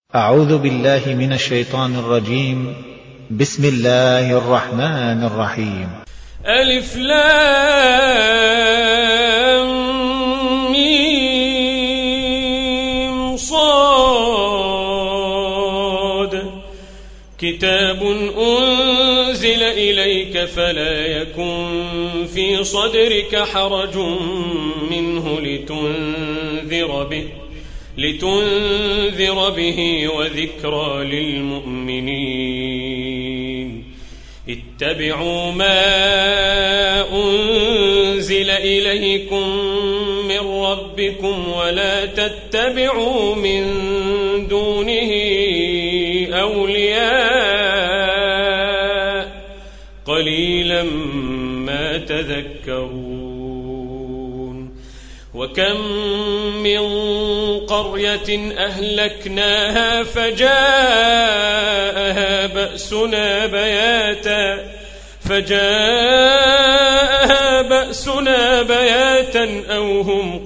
أعوذ بالله من الشيطان الرجيم. بسم الله الرحمن الرحيم. ألف لام ميم صاد كتاب أنزل إليك فلا يكن في صدرك حرج منه لتنذر به وذكرى للمؤمنين. اتبعوا ما أنزل إليكم من ربكم ولا تتبعوا من دونه أولياء قليلا ما تذكرون. وكم من قرية أهلكناها فجاءها بأسنا بياتا أو هم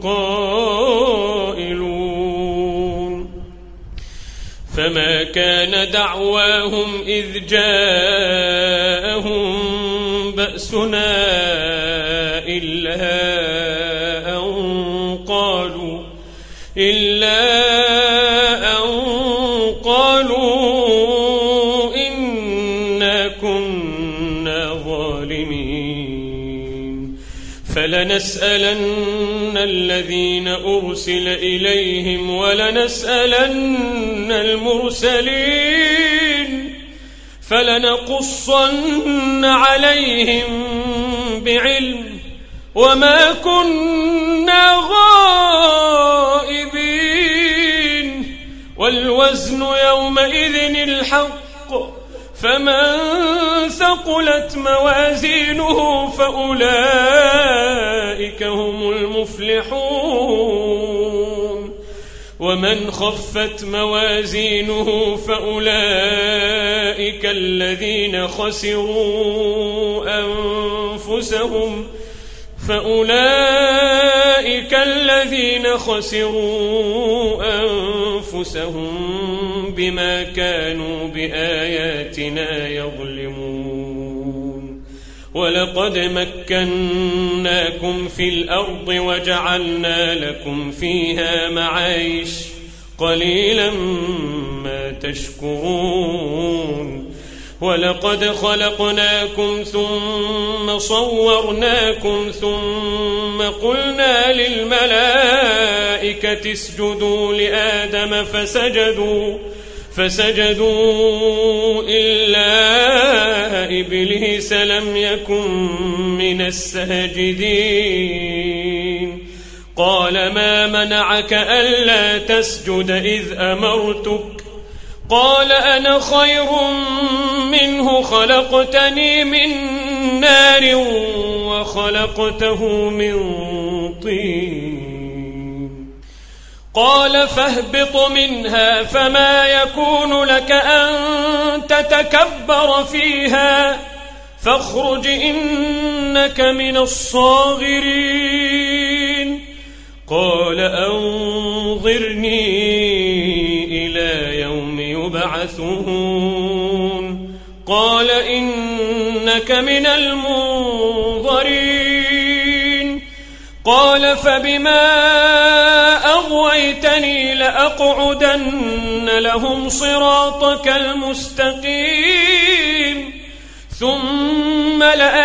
قائلون. فما كان دعواهم إذ جاءهم بأسنا إلا أن قالوا إنا كنا ظالمين. فلنسألن الذين أرسل إليهم ولنسألن المرسلين فلنقصن عليهم بعلم وما كنا غائبين. والوزن يومئذ الحق فمن ثقلت موازينه فأولئك هم المفلحون. ومن خفت موازينه فأولئك الذين خسروا أنفسهم بما كانوا بآياتنا يظلمون. ولقد مكناكم في الأرض وجعلنا لكم فيها معايش قليلا ما تشكرون. ولقد خلقناكم ثم صورناكم ثم قلنا للملائكة اسجدوا لآدم فسجدوا إلا إبليس لم يكن من الساجدين. قال ما منعك ألا تسجد إذ أمرتك؟ قال أنا خير منه خلقتني من نار وخلقته من طين. قال فاهبط منها فما يكون لك أن تتكبر فيها فاخرج إنك من الصاغرين. قال أنظرني إلى يوم يبعثون. قال إنك من المنظرين. قال فبما أغويتني لأقعدن لهم صراطك المستقيم ثم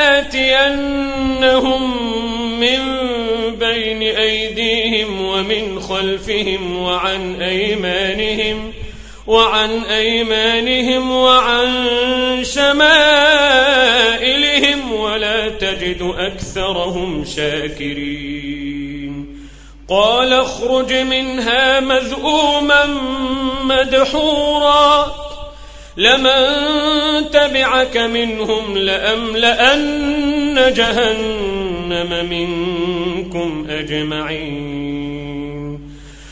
لآتينهم من بين أيديهم ومن خلفهم وعن أيمانهم وعن شمائلهم ولا تجد أكثرهم شاكرين. قال اخرج منها مذءوما مدحورا لمن تبعك منهم لأملأن جهنم منكم أجمعين.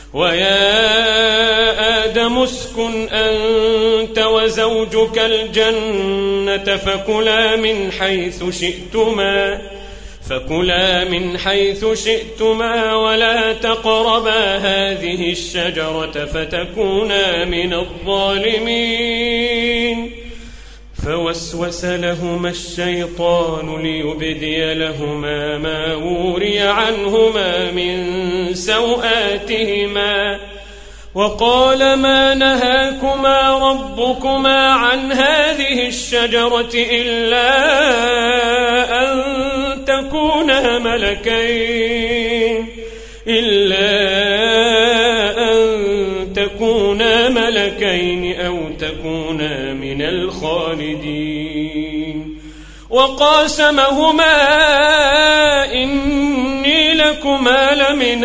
ويا آدم اسكن أنت وزوجك الجنة فكلا من حيث شئتما ولا تقربا هذه الشجرة فتكونا من الظالمين. فوسوس لهما الشيطان ليبدي لهما ما وري عنهما من سوآتهما وقال ما نهاكما ربكما عن هذه الشجرة إلا أن تكونا ملكين أو تكونا من الخالدين. وقاسمهما إني لكما لمن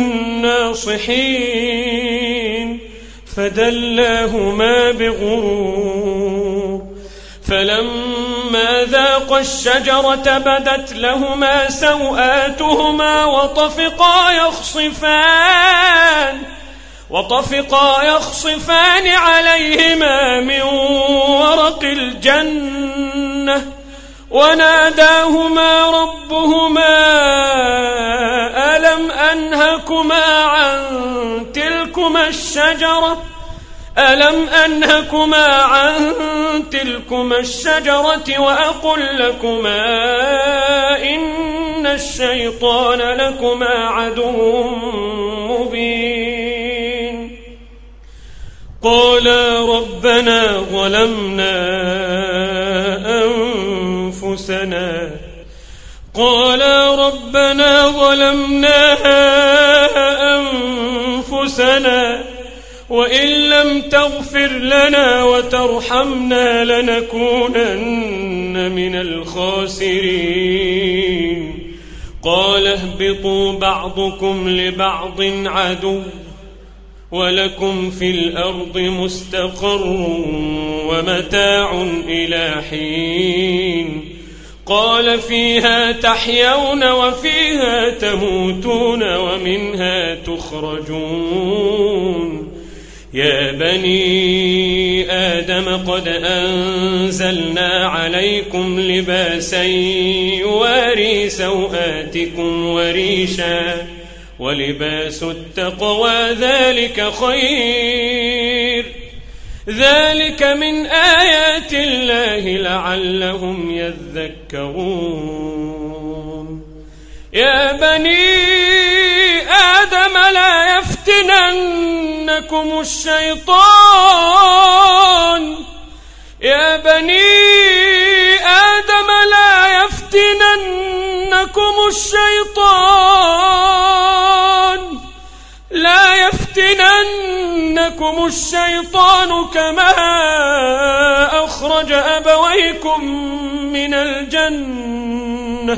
الناصحين فدلاهما بغرور. فلما ذاقا الشجرة بدت لهما سوآتهما وطفقا يخصفان عليهما من ورق الجنة وناداهما ربهما ألم أنهكما عن تلكما الشجرة وأقل لكما إن الشيطان لكما عدو مبين. قالا ربنا ظلمنا أنفسنا وإن لم تغفر لنا وترحمنا لنكونن من الخاسرين. قال اهبطوا بعضكم لبعض عدو ولكم في الأرض مستقر ومتاع إلى حين. قال فيها تحيون وفيها تموتون ومنها تخرجون. يا بني آدم قد أنزلنا عليكم لباسا يواري سوآتكم وريشا ولباس التقوى ذلك خير. ذلك من آيات الله لعلهم يذكرون. يا بني آدم لا يفتننكم الشيطان كما أخرج أبويكم من الجنة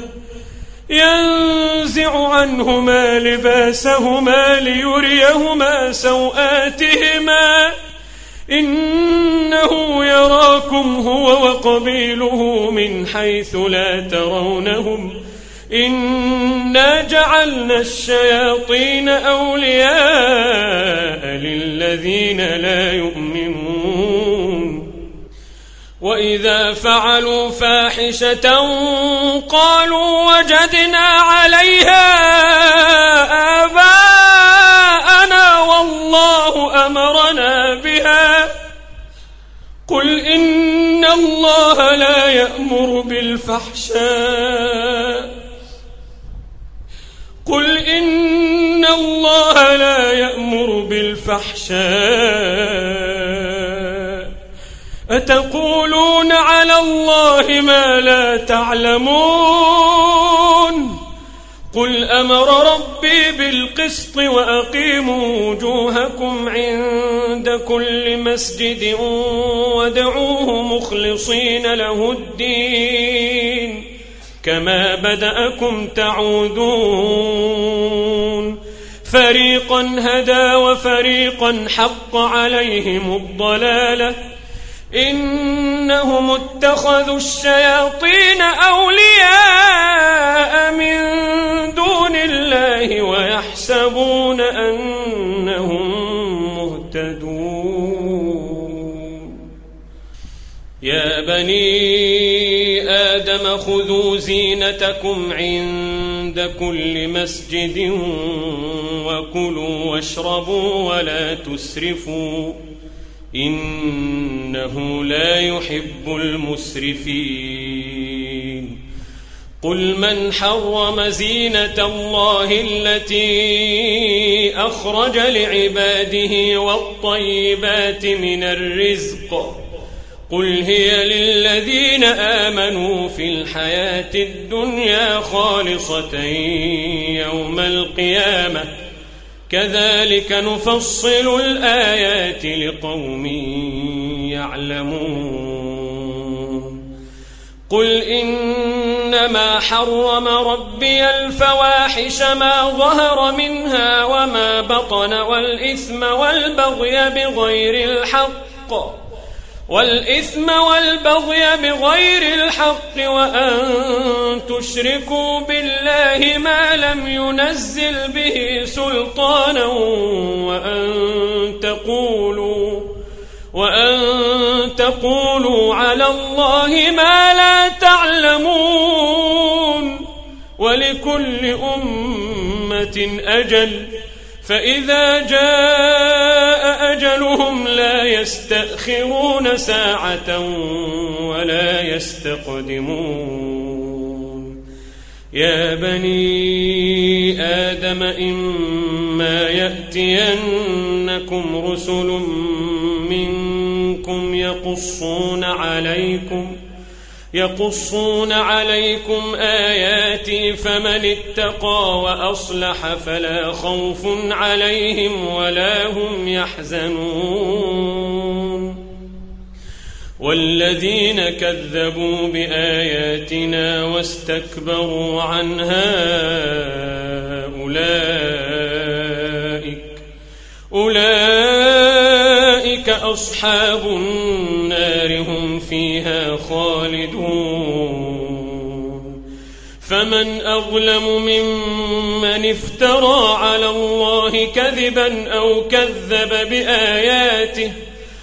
ينزع عنهما لباسهما ليريهما سوآتهما إنه يراكم هو وقبيله من حيث لا ترونهم إنا جعلنا الشياطين أولياء للذين لا يؤمنون. وإذا فعلوا فاحشة قالوا وجدنا عليها آباءنا والله أمرنا بها. قل إن الله لا يأمر بالفحشاء أتقولون على الله ما لا تعلمون. قل أمر ربي بالقسط وأقيموا وجوهكم عند كل مسجد وادعوه مخلصين له الدين كما بدأكم تعودون. فريقا هدى وفريقا حق عليهم الضلالة إنهم اتخذوا الشياطين أولياء من دون الله ويحسبون أنهم مهتدون. يا بني آدم خذوا زينتكم عند كل مسجد وكلوا واشربوا ولا تسرفوا إنه لا يحب المسرفين قل من حرم زينة الله التي أخرج لعباده والطيبات من الرزق قل هي للذين آمنوا في الحياة الدنيا خالصة يوم القيامة كذلك نفصل الآيات لقوم يعلمون قل إنما حرم ربي الفواحش ما ظهر منها وما بطن والإثم والبغي بغير الحق وأن تشركوا بالله ما لم ينزل به سلطانا وأن تقولوا على الله ما لا تعلمون ولكل أمة أجل فإذا جاء أجلهم لا يستأخرون ساعة ولا يستقدمون يا بني آدم إما يأتينكم رسل منكم يقصون عليكم آياتي فمن اتقى وأصلح فلا خوف عليهم ولا هم يحزنون والذين كذبوا بآياتنا واستكبروا عنها أولئك أصحاب النار هم فيها خالدون فمن أظلم ممن افترى على الله كذبا أو كذب بآياته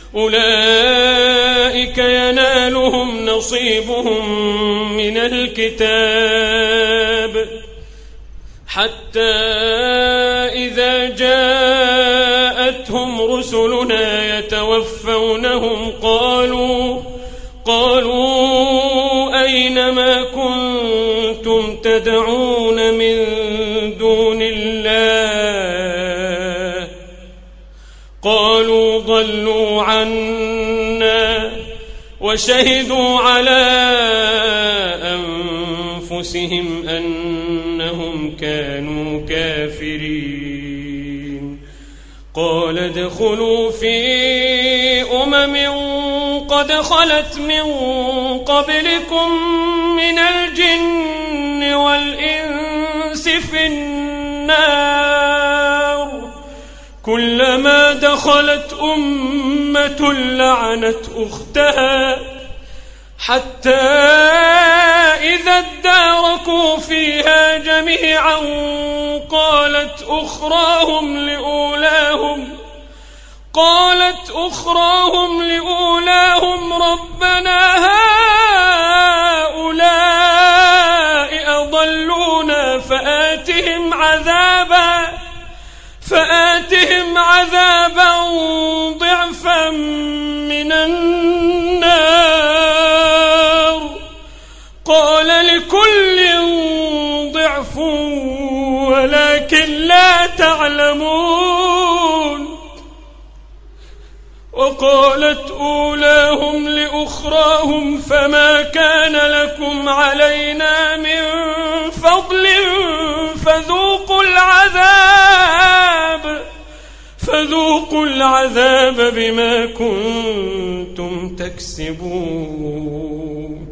أولئك ينالهم نصيبهم من الكتاب حتى إذا جاءتهم رسلنا يتوفونهم قالوا أين ما كنتم تدعون من دون الله قالوا ضلوا عنا وشهدوا على أنفسهم أنهم كانوا كافرين قال ادخلوا في قد خلت من قبلكم من الجن والإنس في النار كلما دخلت أمة لعنت أختها حتى إذا اداركوا فيها جميعا قالت أخراهم لأولاهم ربنا هؤلاء أضلونا فآتهم عذابا ضعفا من النار قال لكل ضعف ولكن لا تعلمون وقالت أولاهم لأخراهم فما كان لكم علينا من فضل فذوقوا العذاب بما كنتم تكسبون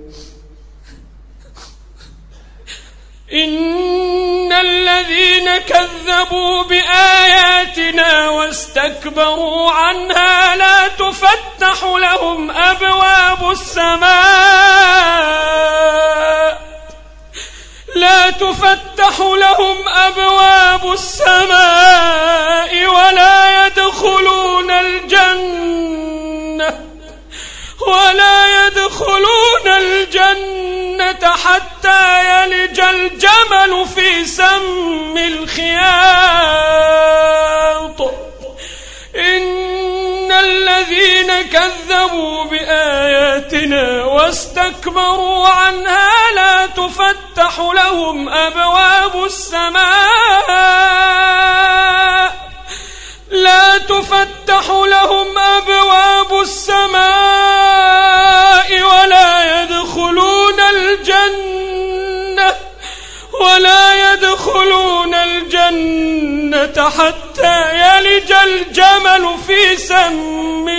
إن الذين كذبوا بآياتنا واستكبروا عنها لا تفتح لهم أبواب السماء ولا يدخلون الجنة الجنة حتى يلج الجمل في سم الخياط إن الذين كذبوا بآياتنا واستكبروا عنها لا تفتح لهم أبواب السماء ولا يدخلون الجنة حتى يلج الجمل في سم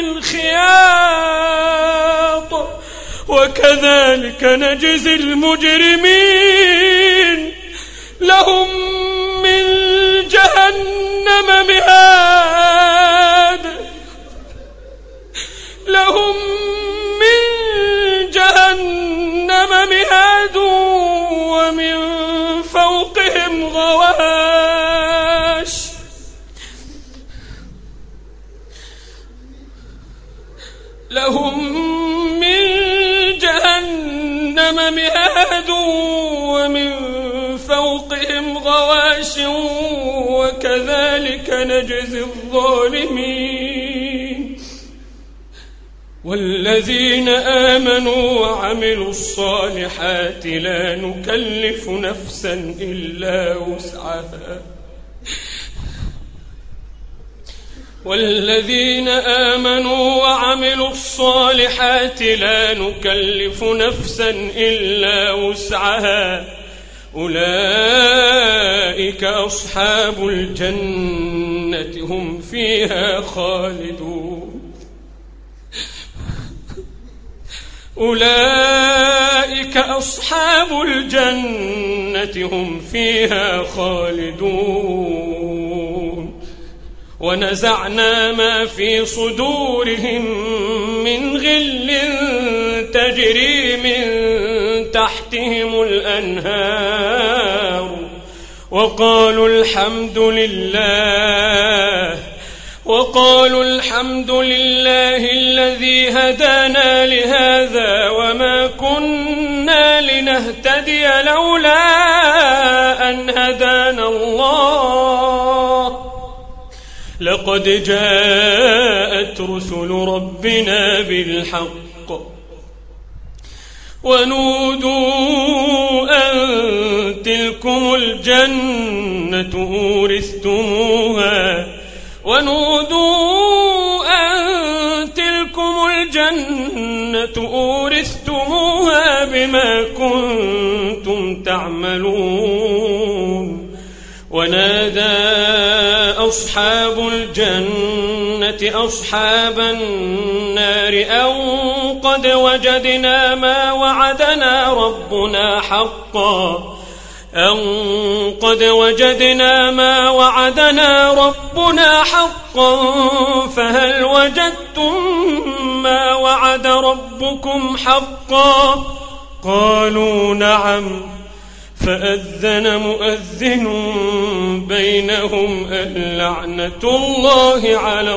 الخياط وكذلك نجزي المجرمين لهم من جهنم مهاد ومن فوقهم غواش وكذلك نجزي الظالمين والذين آمنوا وعملوا الصالحات لا نكلف نفسا إلا وسعها أولئك أصحاب الجنة هم فيها خالدون ونزعنا ما في صدورهم من غل تجري من تحتهم الأنهار وقالوا الحمد لله الذي هدانا لهذا وما كنا لنهتدي لولا أن هدانا الله لقد جاءت رسل ربنا بالحق ونودوا أن تلكم الجنة أورثتموها بما كنتم تعملون ونادى أصحاب الجنة أصحاب النار أن قد وجدنا ما وعدنا ربنا حقا فهل وجدتم ما وعد ربكم حقا قالوا نعم فأذن مؤذن بينهم اللعنة الله على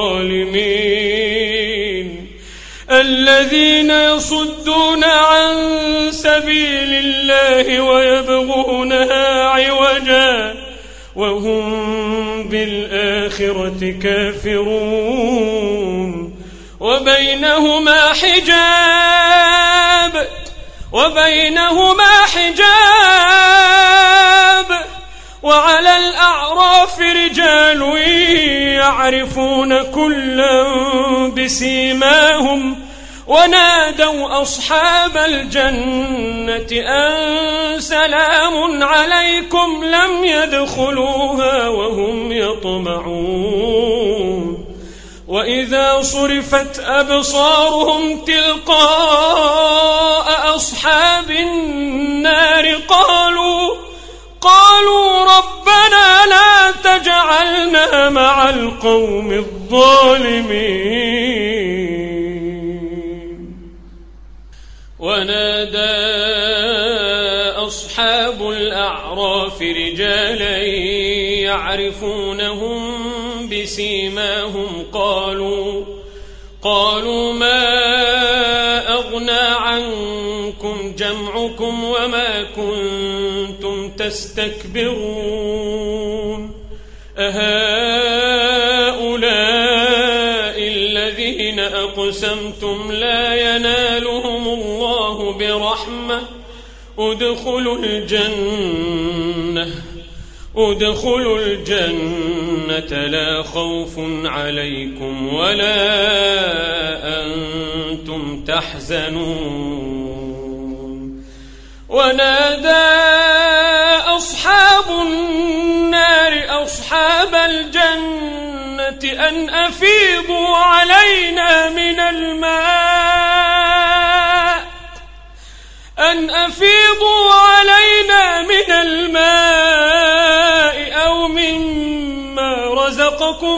الظالمين الذين يصدون عن سبيل الله ويبغونها عوجا وهم بالآخرة كافرون وبينهما حجاب وعلى الأعراف رجال يعرفون كلا بسيماهم ونادوا أصحاب الجنة أن سلام عليكم لم يدخلوها وهم يطمعون وإذا صرفت أبصارهم تلقاء أصحاب النار قالوا ربنا لا تجعلنا مع القوم الظالمين ونادى أصحاب الأعراف رجالا يعرفونهم بسيماهم قالوا ما أغنى عنكم جمعكم وما كنتم تستكبرون أهؤلاء الذين أقسمتم لا ينالهم الله برحمة ادخلوا الجنة لا خوف عليكم ولا أنتم تحزنون ونادى أصحاب النار أصحاب الجنة أن أفيضوا علينا من الماء أو مما رزقكم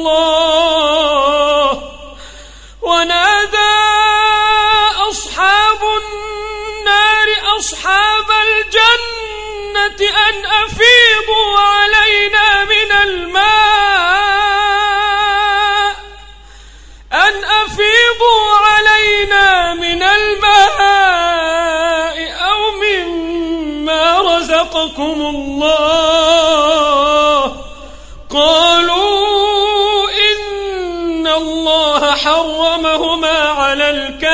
الله ونادى أصحاب النار أصحاب الجنة أن أفيضوا علينا من الماء أو مما رزقكم الله قالوا إن الله حرمهما على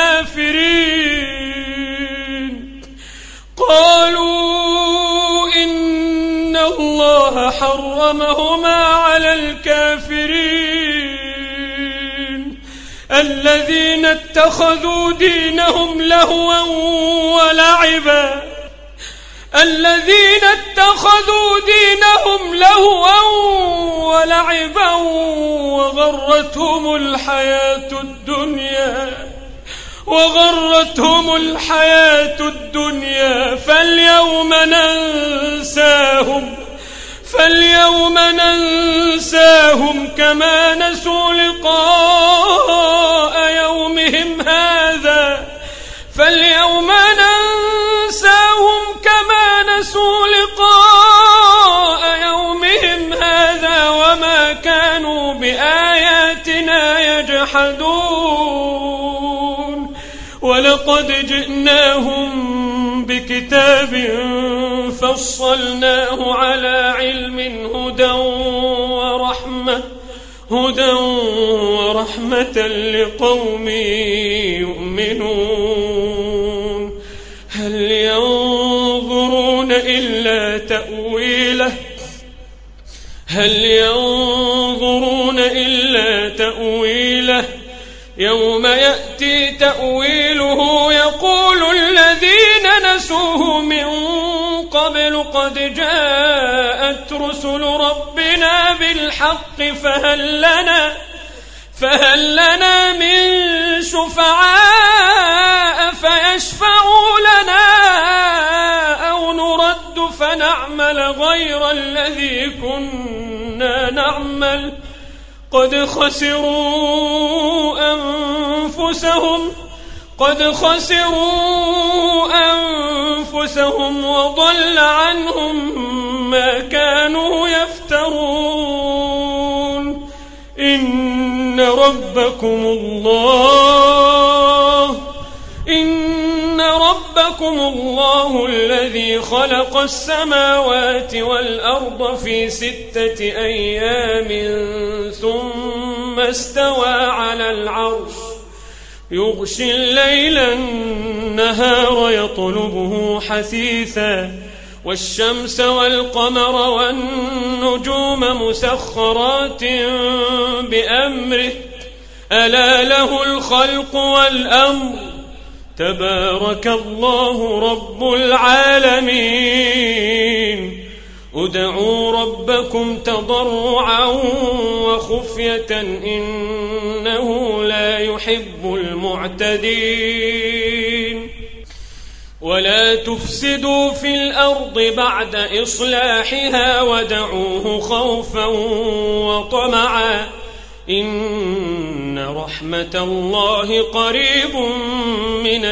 الكافرين الذين اتخذوا دينهم لهوا ولعبا وغرتهم الحياة الدنيا فاليوم ننساهم كما نسوا لقاء يومهم هذا وما كانوا بآياتنا يجحدون ولقد جئناهم بكتاب فصلناه على علم هدى ورحمة لقوم يؤمنون هل ينظرون إلا تأويله يوم يأتي تأويله يقول الذين نسوه من قبل قد جاءت رسل ربنا بالحق فهل لنا من شفعاء فيشفعوا لنا أو نرد فنعمل غير الذي كنا نعمل قد خسروا أنفسهم وضل عنهم ما كانوا يفترون إن ربكم الله الذي خلق السماوات والأرض في 6 أيام ثم استوى على العرش يغشي الليل النهار يطلبه حثيثا والشمس والقمر والنجوم مسخرات بأمره ألا له الخلق والأمر تبارك الله رب العالمين ادعوا ربكم تضرعا وخفية إنه لا يحب المعتدين ولا تفسدوا في الأرض بعد إصلاحها ودعوه خوفا وطمعا إن رحمة الله قريب من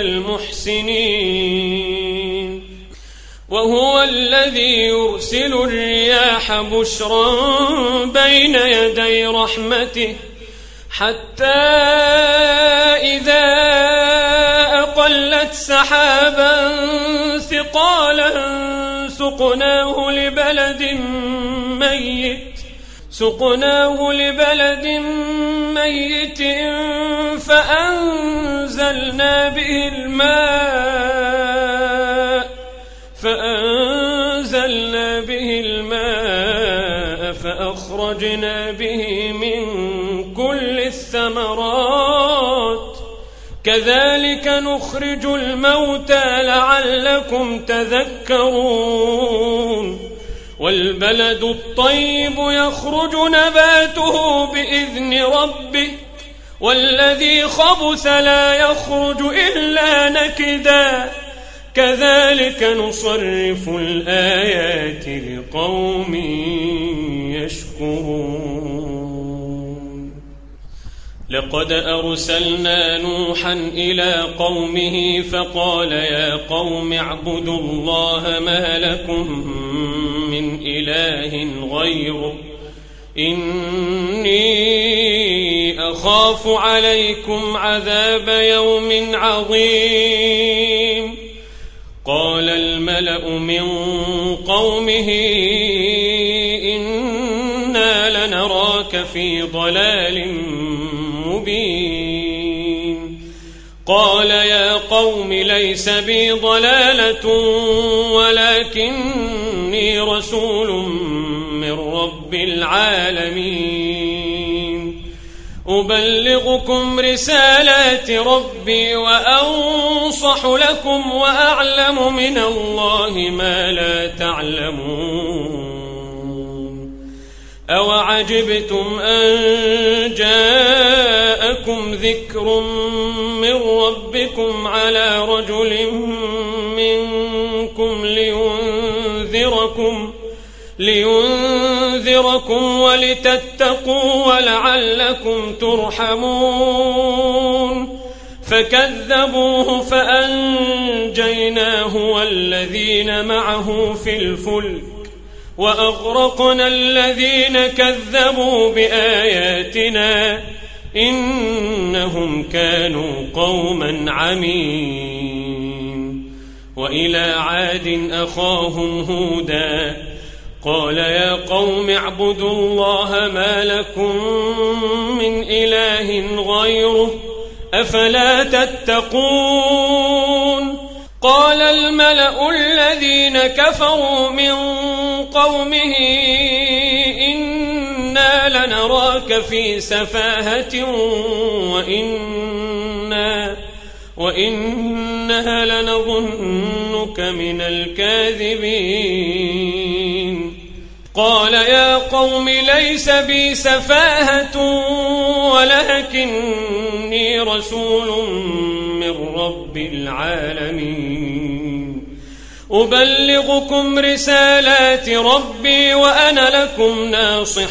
المحسنين وهو الذي يرسل الرياح بشرا بين يدي رحمته حتى إذا أقلت سحابا مثقالا سقناه لبلد ميت فأنزلنا به الماء فأخرجنا به من كل الثمرات كذلك نخرج الموتى لعلكم تذكرون والبلد الطيب يخرج نباته بإذن ربه والذي خبث لا يخرج إلا نكدا كذلك نصرف الآيات لقوم يشكرون لقد أرسلنا نوحا إلى قومه فقال يا قوم اعبدوا الله ما لكم من إله غيره إني أخاف عليكم عذاب يوم عظيم قال الملأ من قومه إنا لنراك في ضلال مبين قال يا قوم ليس بي ضلالة ولكني رسول من رب العالمين أبلغكم رسالات ربي وأنصح لكم وأعلم من الله ما لا تعلمون أوعجبتم أن جاءكم ذكر من ربكم على رجل منكم لينذركم ولتتقوا ولعلكم ترحمون فكذبوه فأنجيناه والذين معه في الفلك وأغرقنا الذين كذبوا بآياتنا إنهم كانوا قوما عمين وإلى عاد أخاهم هودا قال يا قوم اعبدوا الله ما لكم من إله غيره أفلا تتقون قال الملأ الذين كفروا من قومه إنا لنراك في سفاهة وإنا لنظنك من الكاذبين قال يا قوم ليس بي سفاهة ولكني رسول من رب العالمين أبلغكم رسالات ربي وأنا لكم ناصح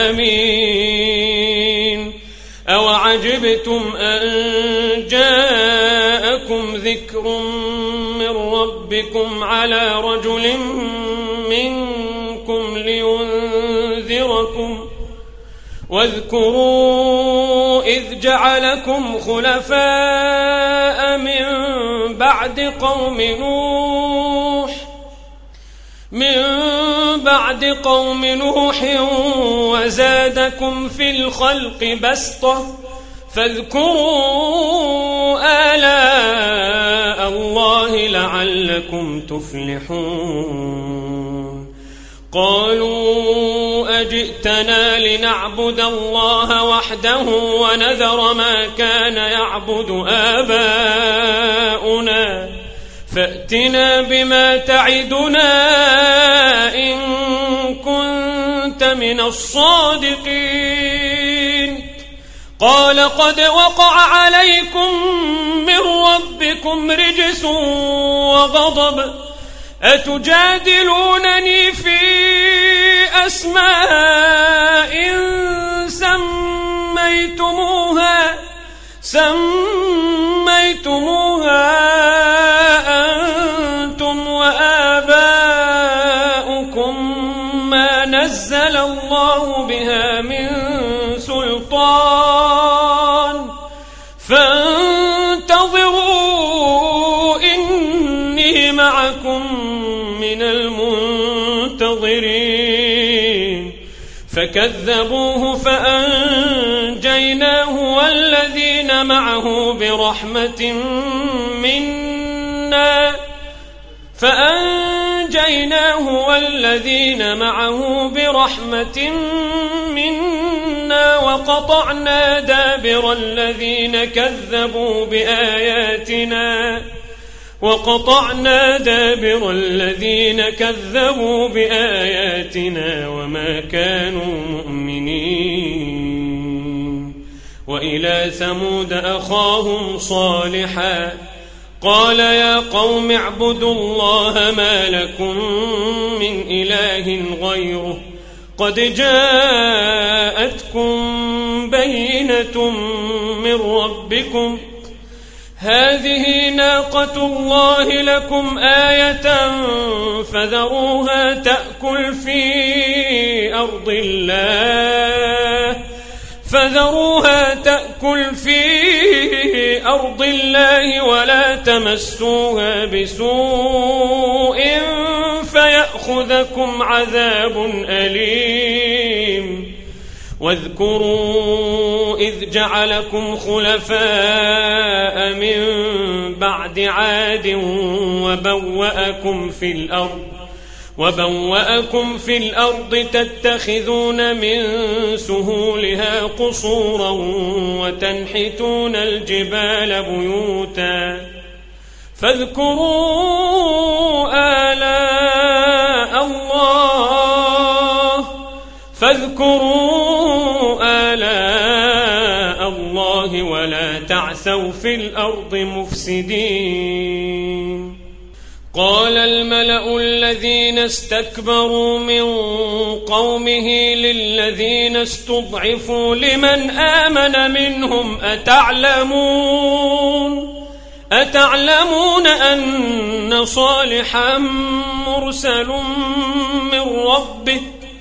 أمين أوعجبتم أن جاءكم ذكر من ربكم على رجل منكم لينذركم واذكروا إذ جعلكم خلفاء من بعد قوم نوح وزادكم في الخلق بسطة فاذكروا آلاء الله لعلكم تفلحون قالوا أجئتنا لنعبد الله وحده ونذر ما كان يعبد آباؤنا فأتنا بما تعدنا إن كنت من الصادقين قال قد وقع عليكم من ربكم رجس وغضب أتجادلونني في أسماء سميتموها أنتم وآباؤكم ما نزل الله بها من سلطان فانتظروا إني معكم من المنتظرين فكذبوه فأنجيناه والذين معه برحمة منا وقطعنا دابر الذين كذبوا بآياتنا وما كانوا مؤمنين. وإلى ثمود أخاهم صالحا قال يا قوم اعبدوا الله ما لكم من إله غيره قد جاءتكم بينة من ربكم هذه ناقة الله لكم آية فذروها تأكل في أرض الله ولا تمسوها بسوء فيأخذكم عذاب أليم. واذكروا إذ جعلكم خلفاء من بعد عاد وبوأكم في الأرض تتخذون من سهولها قصورا وتنحتون الجبال بيوتا فاذكروا آلاء الله ولا تعثوا في الأرض مفسدين. قال الملأ الذين استكبروا من قومه للذين استضعفوا لمن آمن منهم أتعلمون أن صالحا مرسل من ربه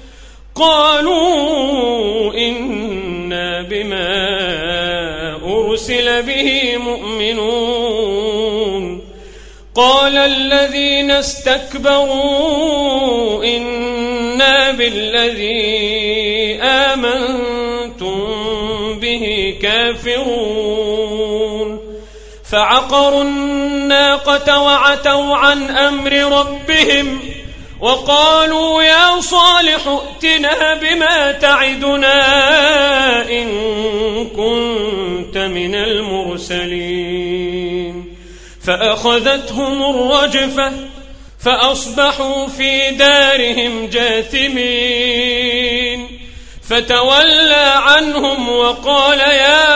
قالوا إنا بما أرسل به مؤمنون. قال الذين استكبروا إنا بالذي آمنتم به كافرون فعقروا الناقة وعتوا عن أمر ربهم وقالوا يا صالح ائتنا بما تعدنا إن كنت من المرسلين فأخذتهم الرجفة فأصبحوا في دارهم جاثمين فتولى عنهم وقال يا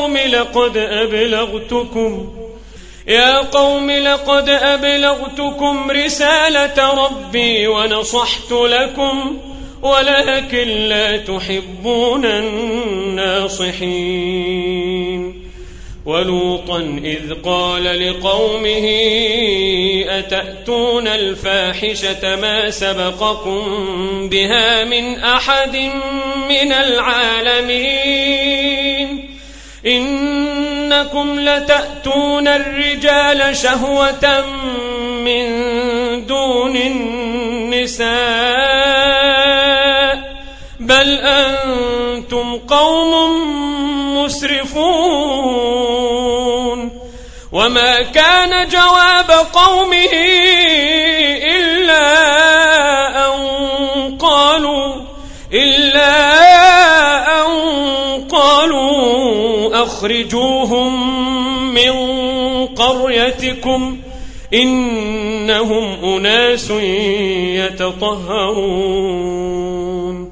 قوم لقد أبلغتكم رسالة ربي ونصحت لكم ولكن لا تحبون الناصحين. ولوطا إذ قال لقومه أتأتون الفاحشة ما سبقكم بها من أحد من العالمين إنكم لتأتون الرجال شهوة من دون النساء بل أنتم قوم مسرفون. وما كان جواب قومه إلا أن قالوا أخرجوهم من قريتكم إنهم أناس يتطهرون.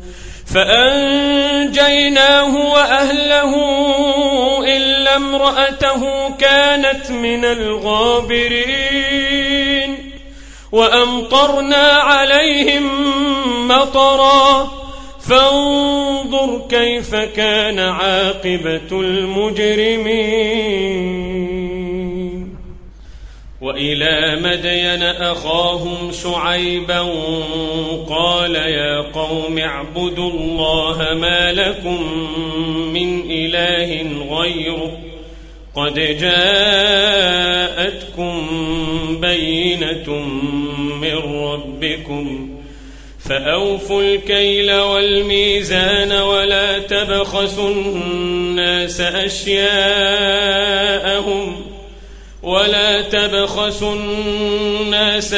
فأنجيناه وأهله إلا امرأته كانت من الغابرين وأمطرنا عليهم مطرا فانظر كيف كان عاقبة المجرمين. وإلى مدين أخاهم شعيبا قال يا قوم اعبدوا الله ما لكم من إله غيره قد جاءتكم بينة من ربكم فأوفوا الكيل والميزان ولا تبخسوا الناس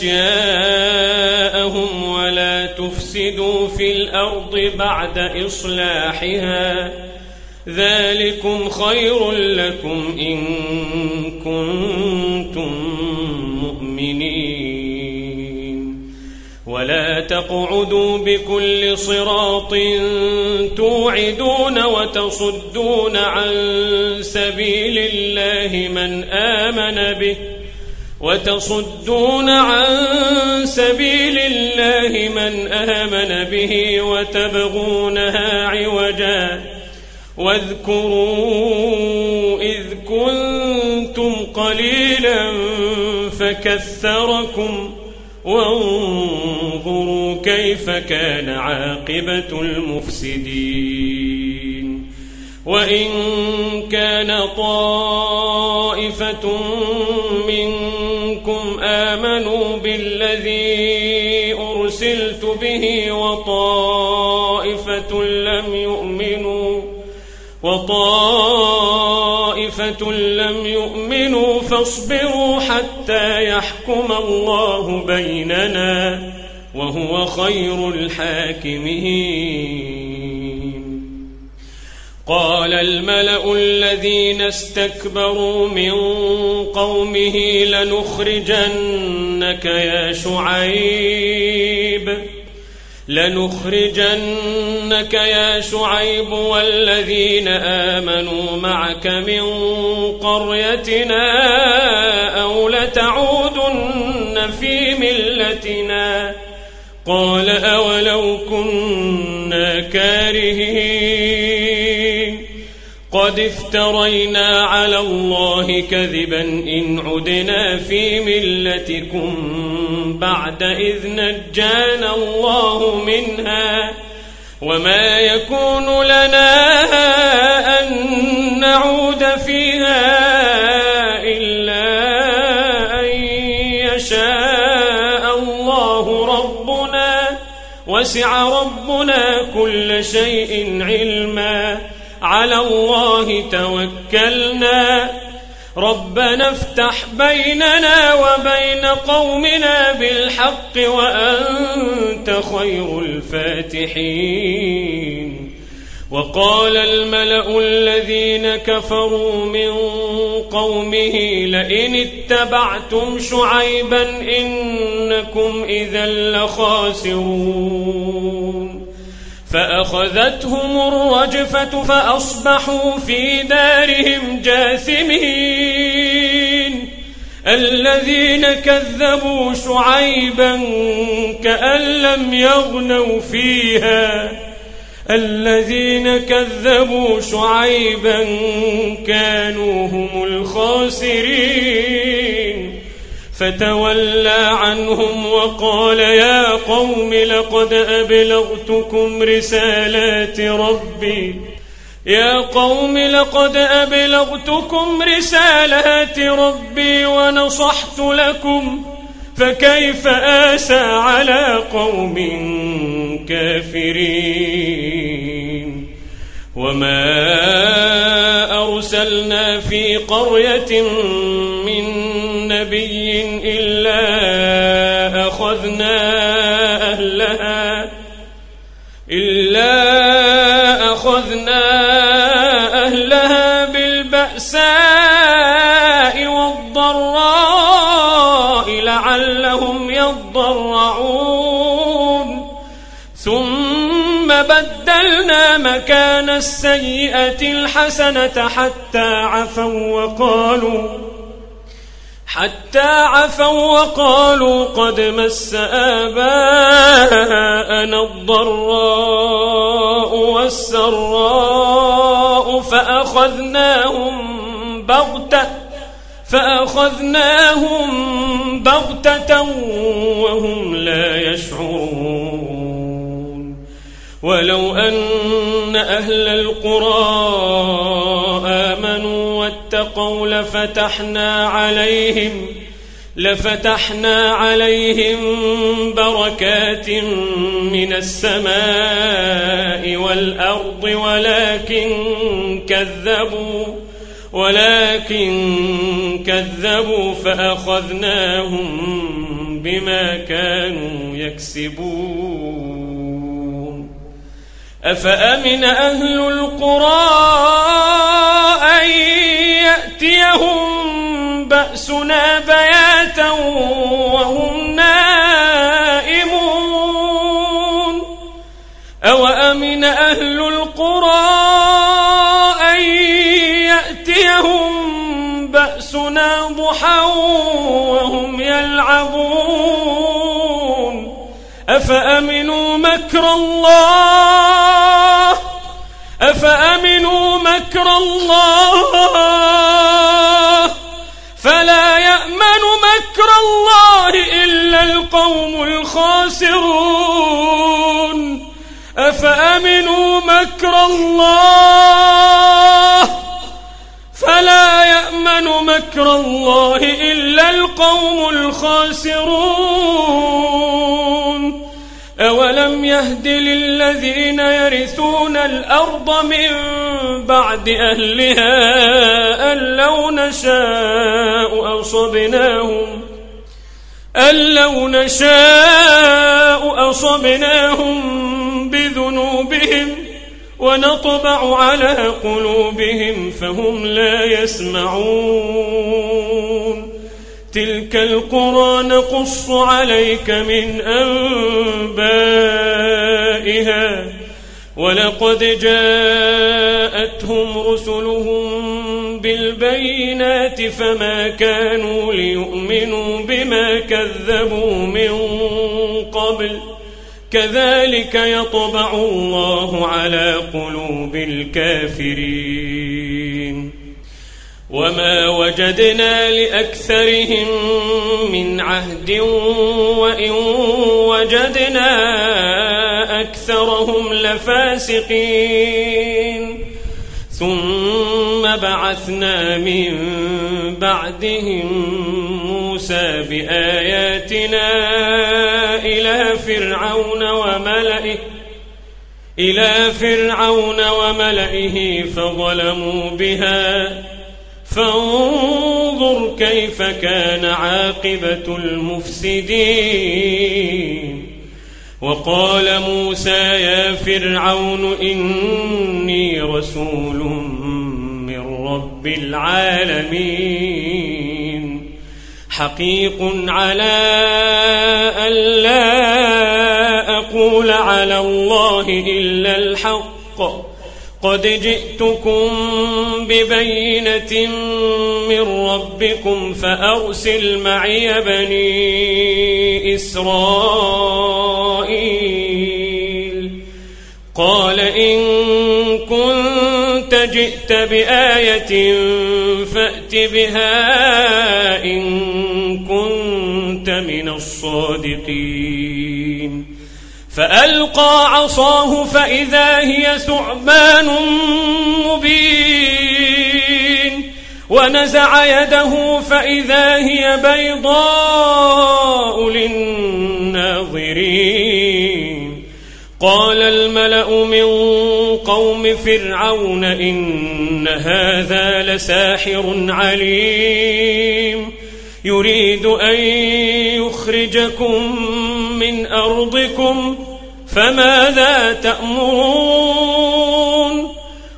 أشياءهم ولا تفسدوا في الأرض بعد إصلاحها ذلكم خير لكم إن كنتم مؤمنين ولا تقعدوا بكل صراط توعدون وتصدون عن سبيل الله من آمن به وتبغونها عوجا واذكروا إذ كنتم قليلا فكثركم وانظروا كيف كان عاقبة المفسدين وإن كان طائفة منكم آمنوا بالذي أرسلت به وطائفة لم يؤمنوا فاصبروا حتى يحكم الله بيننا وهو خير الحاكمين. قال الملأ الذين استكبروا من قومه لنخرجنك يا شعيب والذين آمنوا معك من قريتنا أو لتعودن في ملتنا قال أولو كنا كارهين قد افترينا على الله كذبا إن عدنا في ملتكم بعد إذ نجانا الله منها وما يكون لنا أن نعود فيها إلا أن يشاء الله ربنا وسع ربنا كل شيء علما على الله توكلنا ربنا افتح بيننا وبين قومنا بالحق وأنت خير الفاتحين. وقال الملأ الذين كفروا من قومه لئن اتبعتم شعيبا إنكم إذا لخاسرون فأخذتهم الرجفة فأصبحوا في دارهم جاثمين. الذين كذبوا شعيبا كأن لم يغنوا فيها الذين كذبوا شعيبا كانوا هم الخاسرين فتولى عنهم وقال يا قوم لقد أبلغتكم رسالات ربي ونصحت لكم فكيف آسى على قوم كافرين. وما أرسلنا في قرية من نبي إلا أخذنا أهلها بالبأساء والضراء لعلهم يضرعون ثم بدلنا مكان السيئة الحسنة حتى عفوا وقالوا قد مس آباءنا الضراء والسراء فأخذناهم بغتة وهم لا يشعرون. ولو أن أهل القرى لفتحنا عليهم بركات من السماء والأرض ولكن كذبوا فأخذناهم بما كانوا يكسبون. أفأمن أهل القرى أن يأتيهم بأسنا بياتا وهم نائمون. أوأمن أهل القرى أن يأتيهم بأسنا ضحى وهم يلعبون. أفأمنوا مكر الله فلا يأمن مكر الله إلا القوم الخاسرون. أفأمنوا مكر الله فلا يأمن مكر الله إلا القوم الخاسرون. أولم يهد للذين يرثون الأرض من بعد أهلها أن لو نشاء أصبناهم بذنوبهم ونطبع على قلوبهم فهم لا يسمعون. تلك القرى نقص عليك من أنبائها ولقد جاءتهم رسلهم بالبينات فما كانوا ليؤمنوا بما كذبوا من قبل كذلك يطبع الله على قلوب الكافرين. وما وجدنا لأكثرهم من عهد وإن وجدنا أكثرهم لفاسقين. ثم بعثنا من بعدهم موسى بآياتنا إلى فرعون وملئه فظلموا بها فانظر كيف كان عاقبة المفسدين. وقال موسى يا فرعون إني رسول من رب العالمين حقيق على ألا أقول على الله إلا الحق قد جئتكم ببينة من ربكم فأرسل معي بني إسرائيل. قال إن كنت جئت بآية فأت بها إن كنت من الصادقين. فألقى عصاه فإذا هي ثعبان مبين ونزع يده فإذا هي بيضاء للناظرين. قال الملأ من قوم فرعون إن هذا لساحر عليم يريد أن يخرجكم من أرضكم فماذا تأمرون؟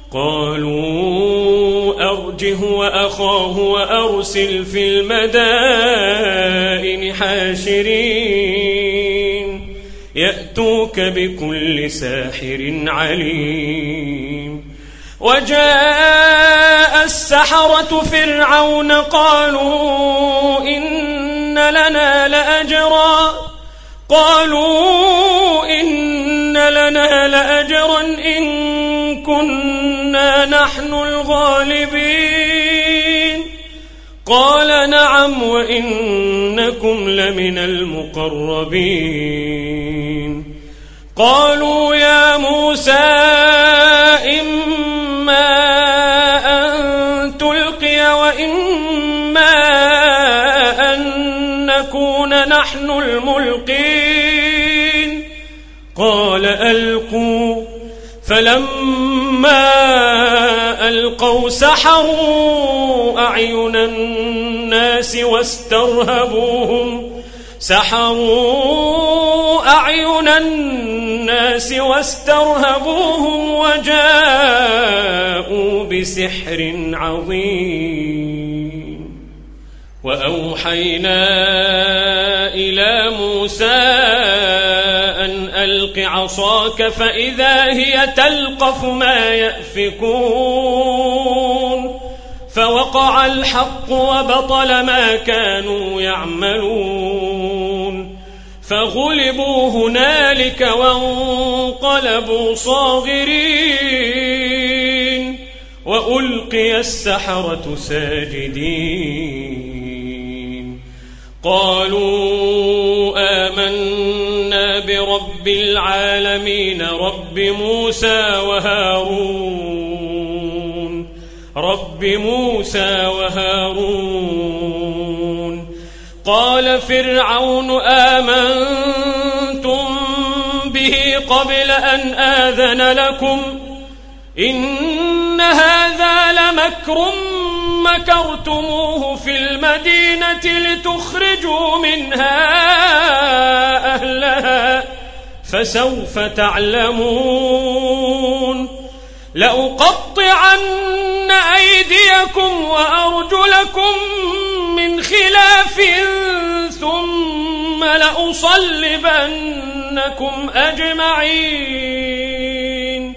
قالوا أرجه وأخاه وأرسل في المدائن حاشرين يأتوك بكل ساحر عليم. وجاء السحرة فرعون قالوا إن لنا لأجرا إن كنا نحن الغالبين. قال نعم وإنكم لمن المقربين. قالوا يا موسى إما أن تلقي وإما أن نكون نحن الملقين قال ألقوا فلما ألقوا سحروا أعين الناس واسترهبوهم وجاءوا بسحر عظيم وأوحينا إلى موسى أن ألق عصاك فإذا هي تلقف ما يأفكون فوقع الحق وبطل ما كانوا يعملون فغلبوا هنالك وانقلبوا صاغرين وألقي السحرة ساجدين قالوا آمنا برب العالمين رب موسى وهارون قال فرعون آمنتم به قبل أن آذن لكم إن هذا لمكر مكرتموه في المدينة لتخرجوا منها أهلها فسوف تعلمون لأقطعن أيديكم وأرجلكم من خلاف ثم لأصلبنكم أجمعين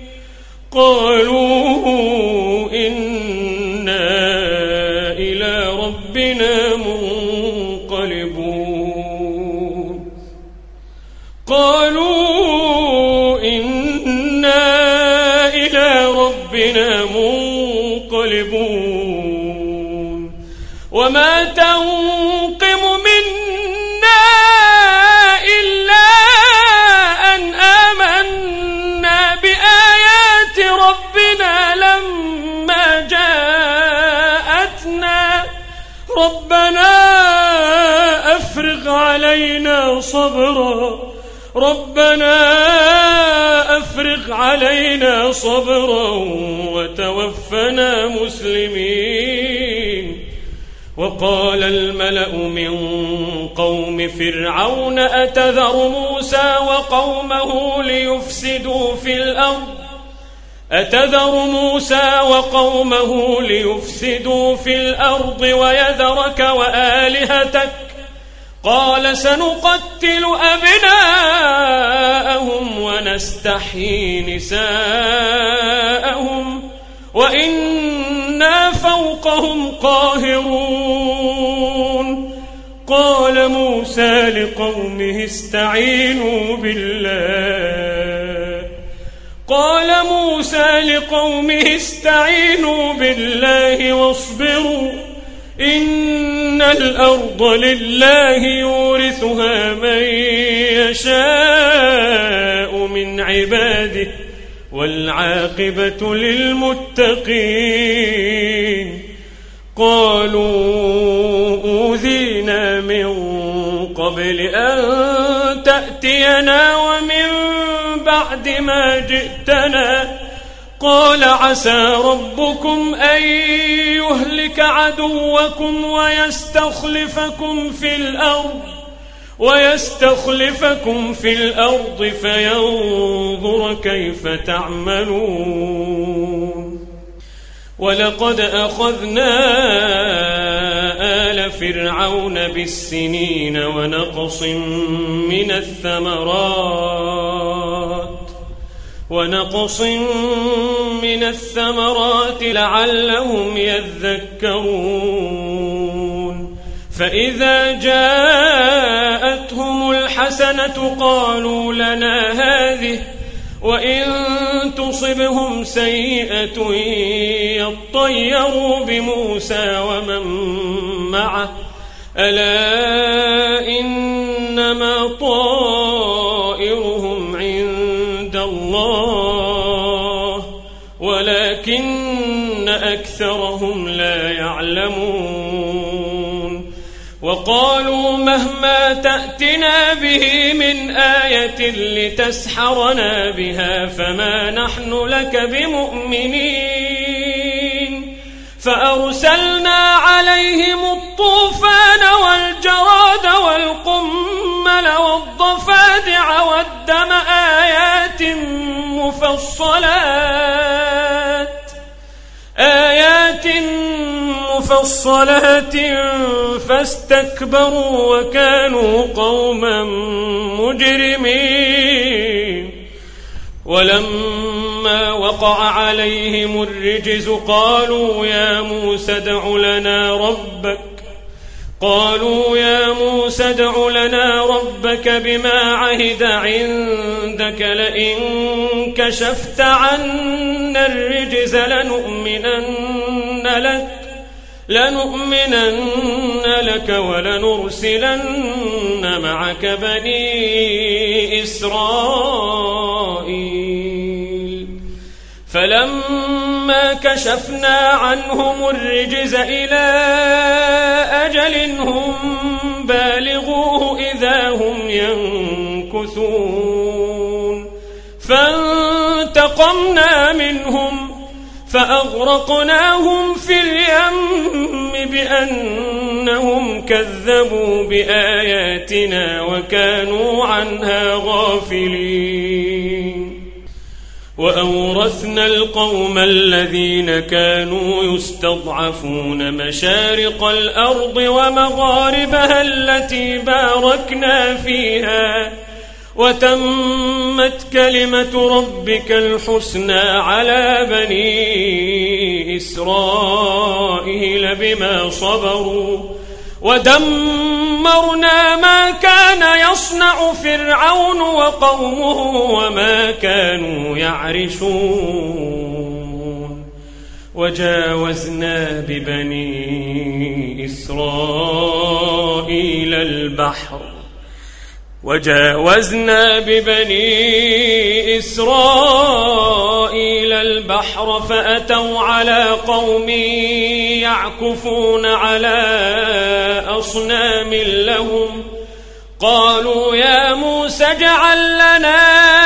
قالوا إنا إلى ربنا منقلبون وما تنقم منا إلا أن آمنا بآيات ربنا لما جاءتنا ربنا أفرغ علينا صبرا وتوفنا مسلمين وقال الملأ من قوم فرعون أتذر موسى وقومه ليفسدوا في الأرض ويذرك وآلهتك قال سنقتل أبناءهم ونستحيي نساءهم وإنا فوقهم قاهرون قال موسى لقومه استعينوا بالله واصبروا إن الأرض لله يورثها من يشاء من عباده والعاقبة للمتقين قالوا أوذينا من قبل أن تأتينا ومن بعد ما جئتنا قال عسى ربكم أن يهلك عدوكم ويستخلفكم في الأرض فينظر كيف تعملون ولقد أخذنا آل فرعون بالسنين ونقص من الثمرات لعلهم يذكرون فإذا جاءتهم الحسنة قالوا لنا هذه وإن تصبهم سيئة يطيروا بموسى ومن معه ألا إنما طائرهم عند الله ولكن أكثرهم لا يعلمون وقالوا مهما تأتنا به من آية لتسحرنا بها فما نحن لك بمؤمنين فأرسلنا عليهم الطوفان والجراد والقمل والضفادع والدم آيات مفصلات فاستكبروا وكانوا قوما مجرمين ولما وقع عليهم الرجز قالوا يا موسى ادع لنا ربك بما عهد عندك لئن كشفت عنا الرجز لنؤمنن لك ولنرسلن معك بني إسرائيل فلما كشفنا عنهم الرجز إلى أجل هم بالغوه إذا هم ينكثون فانتقمنا منهم فأغرقناهم في اليم بأنهم كذبوا بآياتنا وكانوا عنها غافلين وأورثنا القوم الذين كانوا يستضعفون مشارق الأرض ومغاربها التي باركنا فيها وتمت كلمة ربك الحسنى على بني إسرائيل بما صبروا ودمرنا ما كان يصنع فرعون وقومه وما كانوا يعرشون وجاوزنا ببني إسرائيل البحر فأتوا على قوم يعكفون على أصنام لهم قالوا يا موسى اجعل لنا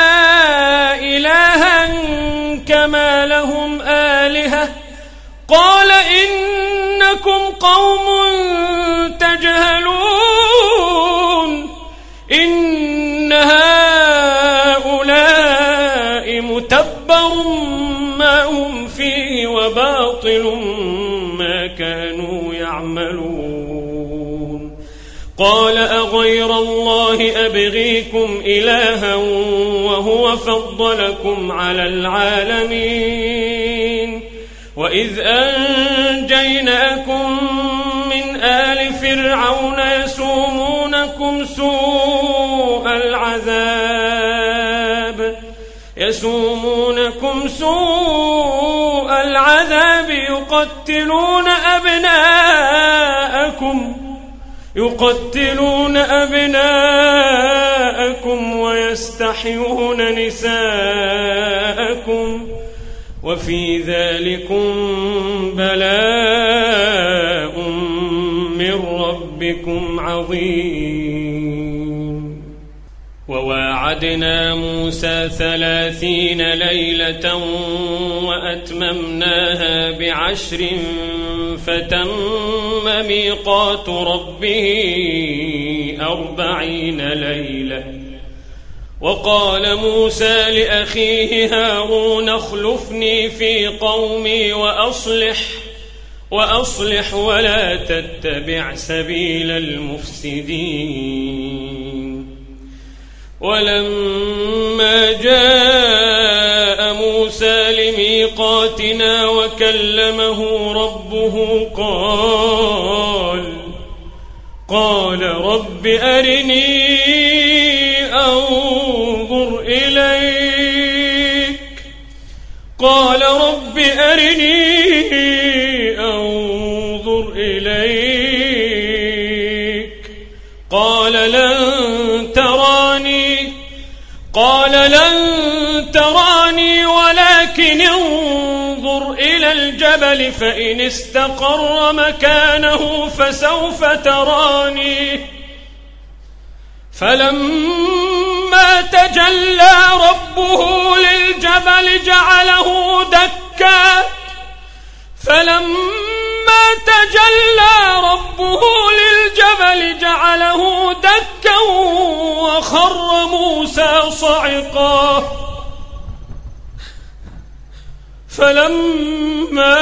إلها كما لهم آلهة قال إنكم قوم تجهلون إن هؤلاء متبر ما هم فيه وباطل ما كانوا يعملون قال أغير الله أبغيكم إلها وهو فضلكم على العالمين وإذ أنجيناكم من آل فرعون يسومونكم سوء العذاب يقتلون أبناءكم ويستحيون نساءكم وفي ذلكم بلاء من ربكم عظيم وواعدنا موسى 30 ليلة وأتممناها ب10 فتم ميقات ربه 40 ليلة وقال موسى لأخيه هارون اخلفني في قومي وأصلح ولا تتبع سبيل المفسدين ولما جاء موسى لميقاتنا وكلمه ربه قال رب أرني أنظر إليك قال لن تراني ولكن انظر إلى الجبل الجبل فإن استقر مكانه فسوف تراني فلما تجلى ربه للجبل جعله دكا وخر موسى صعقا فلما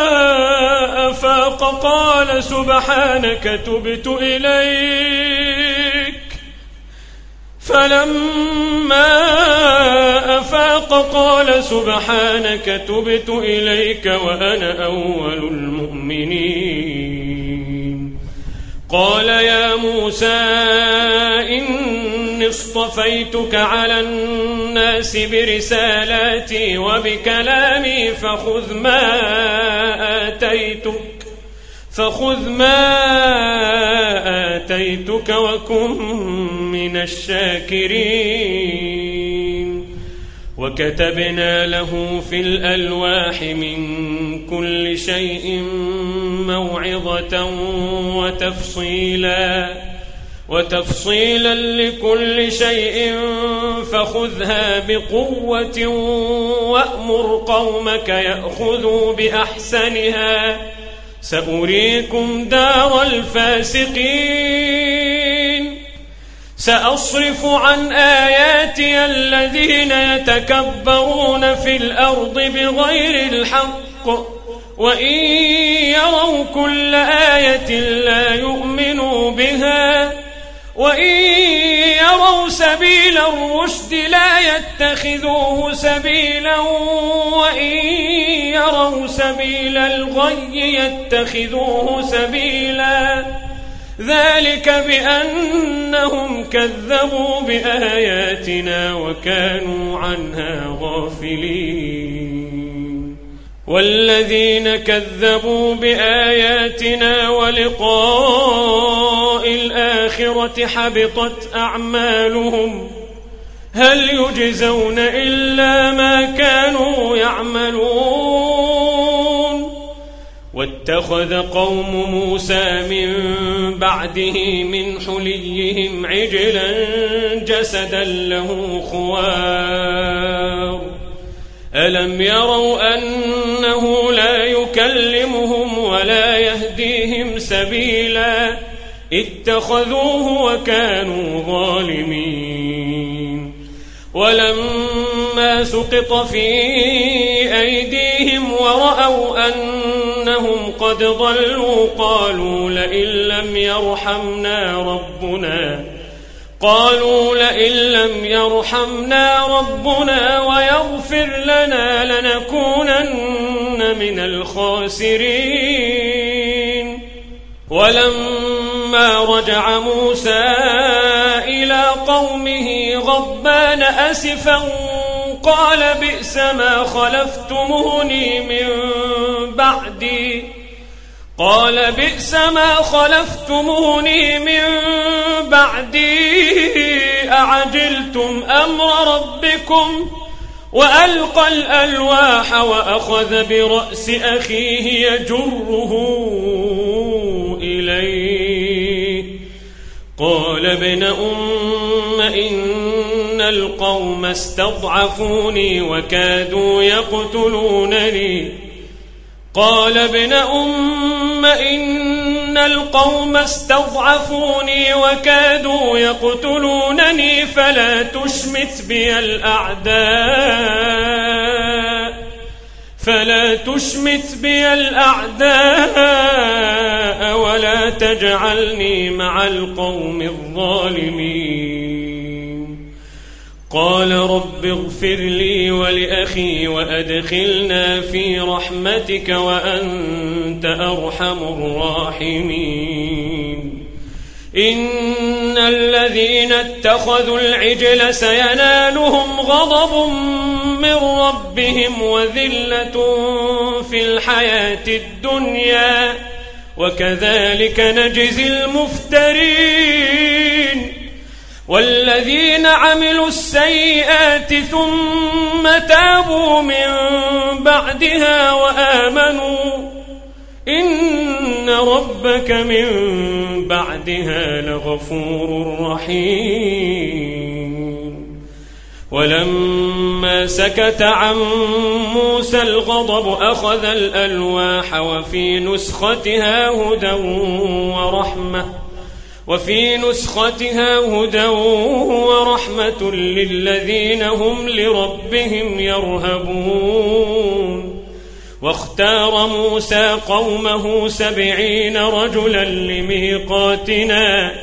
أفاق قال سبحانك تبت إليك وأنا أول المؤمنين قال يا موسى إني اصطفيتك على الناس برسالاتي وبكلامي فخذ ما آتيتك وكن من الشاكرين وكتبنا له في الألواح من كل شيء موعظة وتفصيلا لكل شيء فخذها بقوة وأمر قومك يأخذوا بأحسنها سأريكم دار الفاسقين سأصرف عن آياتي الذين يتكبرون في الأرض بغير الحق وإن يروا كل آية لا يؤمنوا بها وإن يروا سبيل الرشد لا يتخذوه سبيلا وإن يروا سبيل الغي يتخذوه سبيلا ذلك بأنهم كذبوا بآياتنا وكانوا عنها غافلين والذين كذبوا بآياتنا ولقاء الآخرة حبطت أعمالهم هل يجزون إلا ما كانوا يعملون واتخذ قوم موسى من بعده من حليهم عجلا جسدا له خوار ألم يروا أنه لا يكلمهم ولا يهديهم سبيلا اتخذوه وكانوا ظالمين ولما سقط في أيديهم ورأوا أنهم قد ضلوا قالوا لئن لم يرحمنا ربنا ويغفر لنا لنكونن من الخاسرين ولما رجع موسى إلى قومه غضبان أسفا قال بئس ما خلفتموني من بعدي أعجلتم أمر ربكم وألقى الألواح وأخذ برأس أخيه يجره إليه قال ابن أم إن القوم استضعفوني وكادوا يقتلونني فلا تشمت بي الأعداء ولا تجعلني مع القوم الظالمين قال رب اغفر لي ولأخي وأدخلنا في رحمتك وأنت أرحم الراحمين إن الذين اتخذوا العجل سينالهم غضب من ربهم وذلة في الحياة الدنيا وكذلك نجزي المفترين والذين عملوا السيئات ثم تابوا من بعدها وآمنوا إن ربك من بعدها لغفور رحيم. ولما سكت عن موسى الغضب أخذ الألواح وفي نسختها هدى ورحمة للذين هم لربهم يرهبون. واختار موسى قومه 70 رجلا لميقاتنا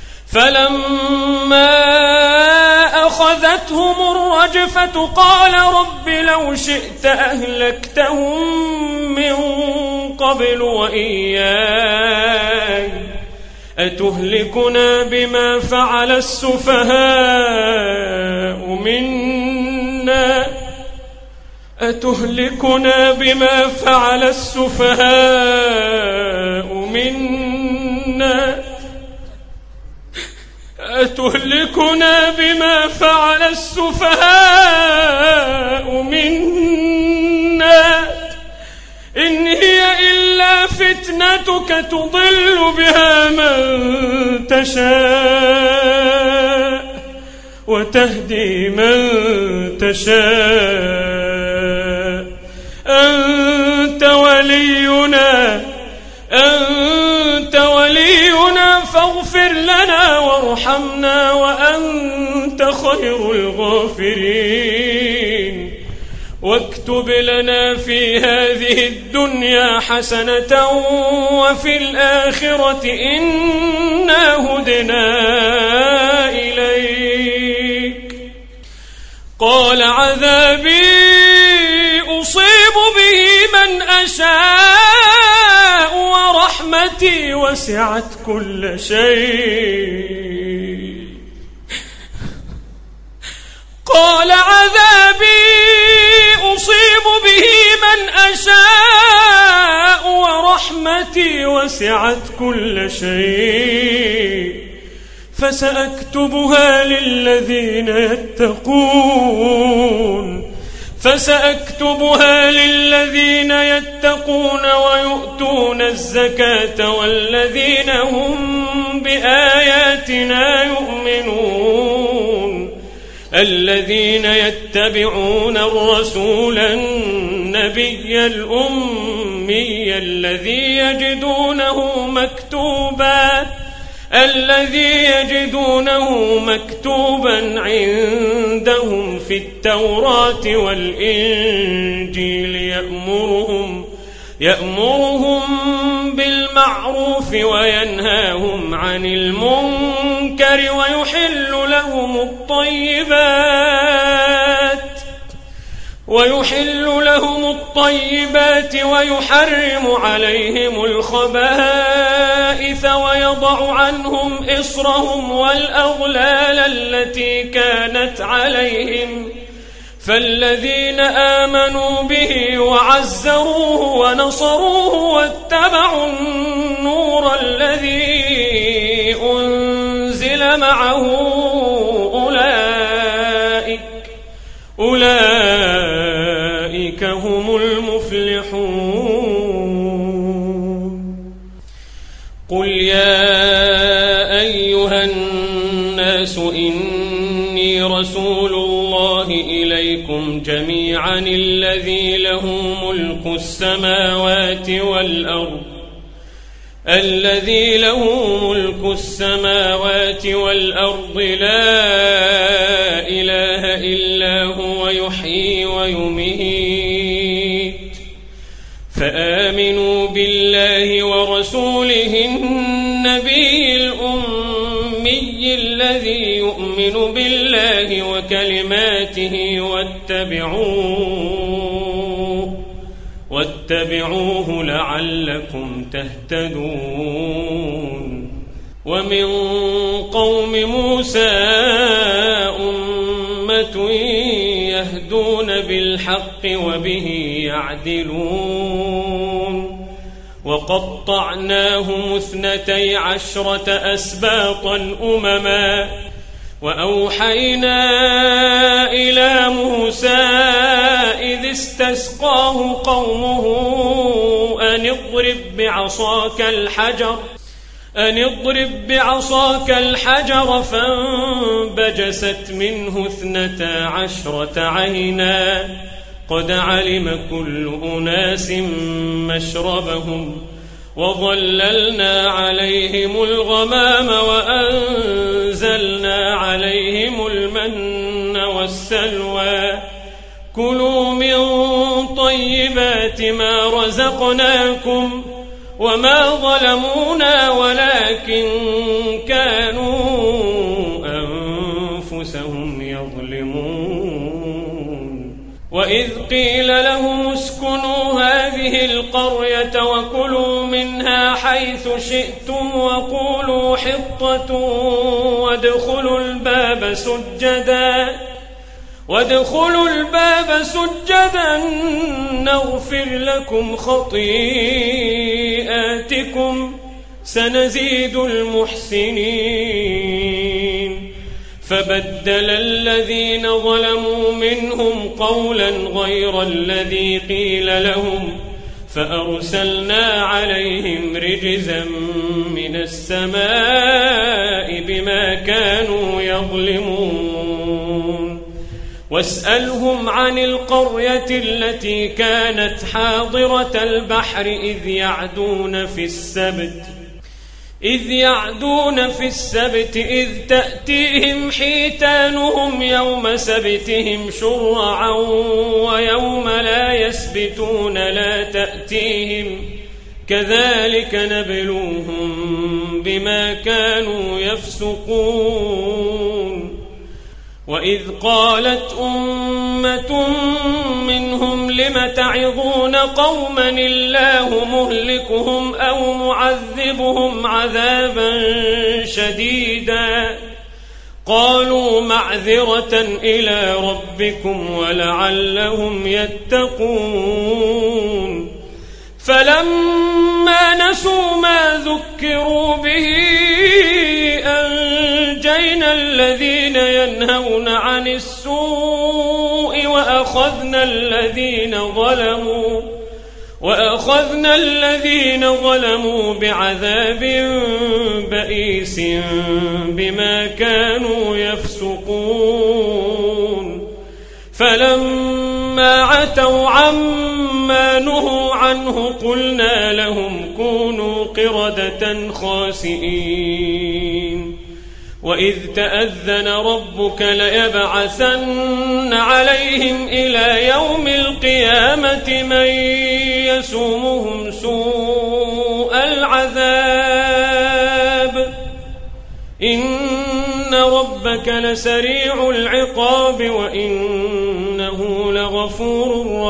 فلما أخذتهم الرجفة قال رب لو شئت أهلكتهم من قبل وإياي أتهلكنا بما فعل السفهاء منا إن هي إلا فتنتك تضل بها من تشاء وتهدي من تشاء أنت ولينا فاغفر لنا وارحمنا وأنت خير الغافرين. واكتب لنا في هذه الدنيا حسنة وفي الآخرة إنا هدنا إليك. قال عذابي أصيب به من أشاء ورحمتي وسعت كل شيء. قال عذابي أصيب به من أشاء ورحمتي وسعت كل شيء فسأكتبها للذين يتقون ويؤتون الزكاة والذين هم بآياتنا يؤمنون. الذين يتبعون الرسول النبي الأمي الذي يجدونه مكتوبا عندهم في التوراة والإنجيل يأمرهم بالمعروف وينهاهم عن المنكر ويحل لهم الطيبات ويحرم عليهم الخبائث ويضع عنهم إصرهم والأغلال التي كانت عليهم. فالذين آمنوا به وعزروه ونصروه واتبعوا النور الذي أنزل معه أولئك هم المفلحون. قل يا أيها الناس إني رسول الله إليكم جميعا الذي له ملك السماوات والأرض لا إله إلا هو يحيي ويميت. فآمنوا بالله ورسوله النبي الأمي الذي يؤمن بالله وكلماته واتبعوه لعلكم تهتدون. ومن قوم موسى أمة يهدون بالحق وبه يعدلون. وقطعناهم 12 أسباطا أمما وأوحينا إلى موسى إذ استسقاه قومه أن اضرب بعصاك الحجر فانبجست منه 12 عينا قد علم كل أناس مشربهم وظللنا عليهم الغمام وأنزلنا عليهم المن والسلوى كلوا من طيبات ما رزقناكم وما ظلمونا ولكن كانوا أنفسهم يظلمون وإذ قيل لهم اسكنوا هذه القرية وكلوا منها حيث شئتم وقولوا حطة وادخلوا الباب سجدا نغفر لكم خطيئاتكم سنزيد المحسنين فبدل الذين ظلموا منهم قولا غير الذي قيل لهم فأرسلنا عليهم رجزا من السماء بما كانوا يظلمون واسألهم عن القرية التي كانت حاضرة البحر إذ يعدون في السبت إذ تأتيهم حيتانهم يوم سبتهم شرعا ويوم لا يسبتون لا تأتيهم كذلك نبلوهم بما كانوا يفسقون وإذ قالت أمة منهم لم تعظون قوما الله مهلكهم أو معذبهم عذابا شديدا قالوا معذرة إلى ربكم ولعلهم يتقون فلما نسوا ما ذكروا به أنجينا الذين ينهون عن السوء وأخذنا الذين ظلموا بعذاب بئيس بما كانوا يفسقون فلما عتوا عما نهوا عنه قلنا لهم كونوا قردة خاسئين وإذ تأذن ربك ليبعثن عليهم إلى يوم القيامة من يسومهم سوء العذاب إن ربك لسريع العقاب وإنه لغفور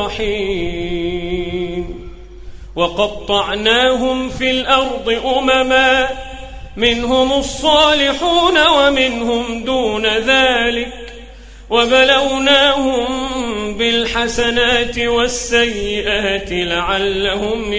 رحيم وقطعناهم في الأرض أمما منهم الصالحون ومنهم دون ذلك وبلوناهم بالحسنات والسيئات لعلهم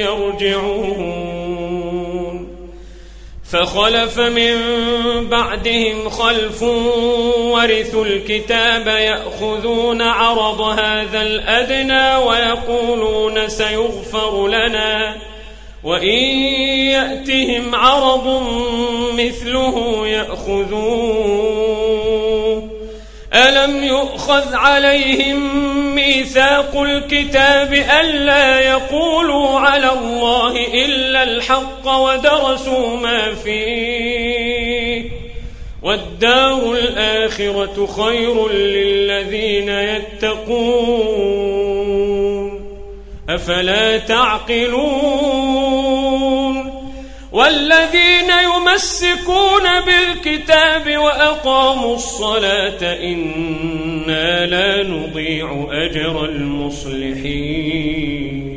يرجعون فخلف من بعدهم خلف ورثوا الكتاب يأخذون عرض هذا الأدنى ويقولون سيغفر لنا وإن يأتهم عرض مثله يأخذوه ألم يؤخذ عليهم ميثاق الكتاب ألا يقولوا على الله إلا الحق ودرسوا ما فيه والدار الآخرة خير للذين يتقون أفلا تعقلون والذين يمسكون بالكتاب وأقاموا الصلاة إنا لا نضيع أجر المصلحين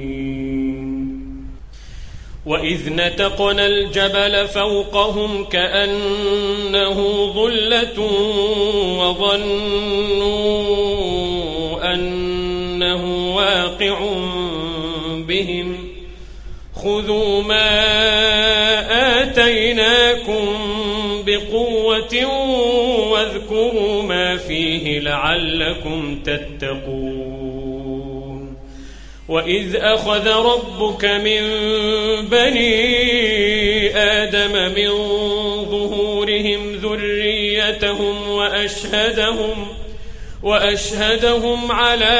وإذ نتقنا الجبل فوقهم كأنه ظلة وظنوا أنه واقع بهم خذوا ما آتيناكم بقوة واذكروا ما فيه لعلكم تتقون. وإذ أخذ ربك من بني آدم من ظهورهم ذريتهم وأشهدهم على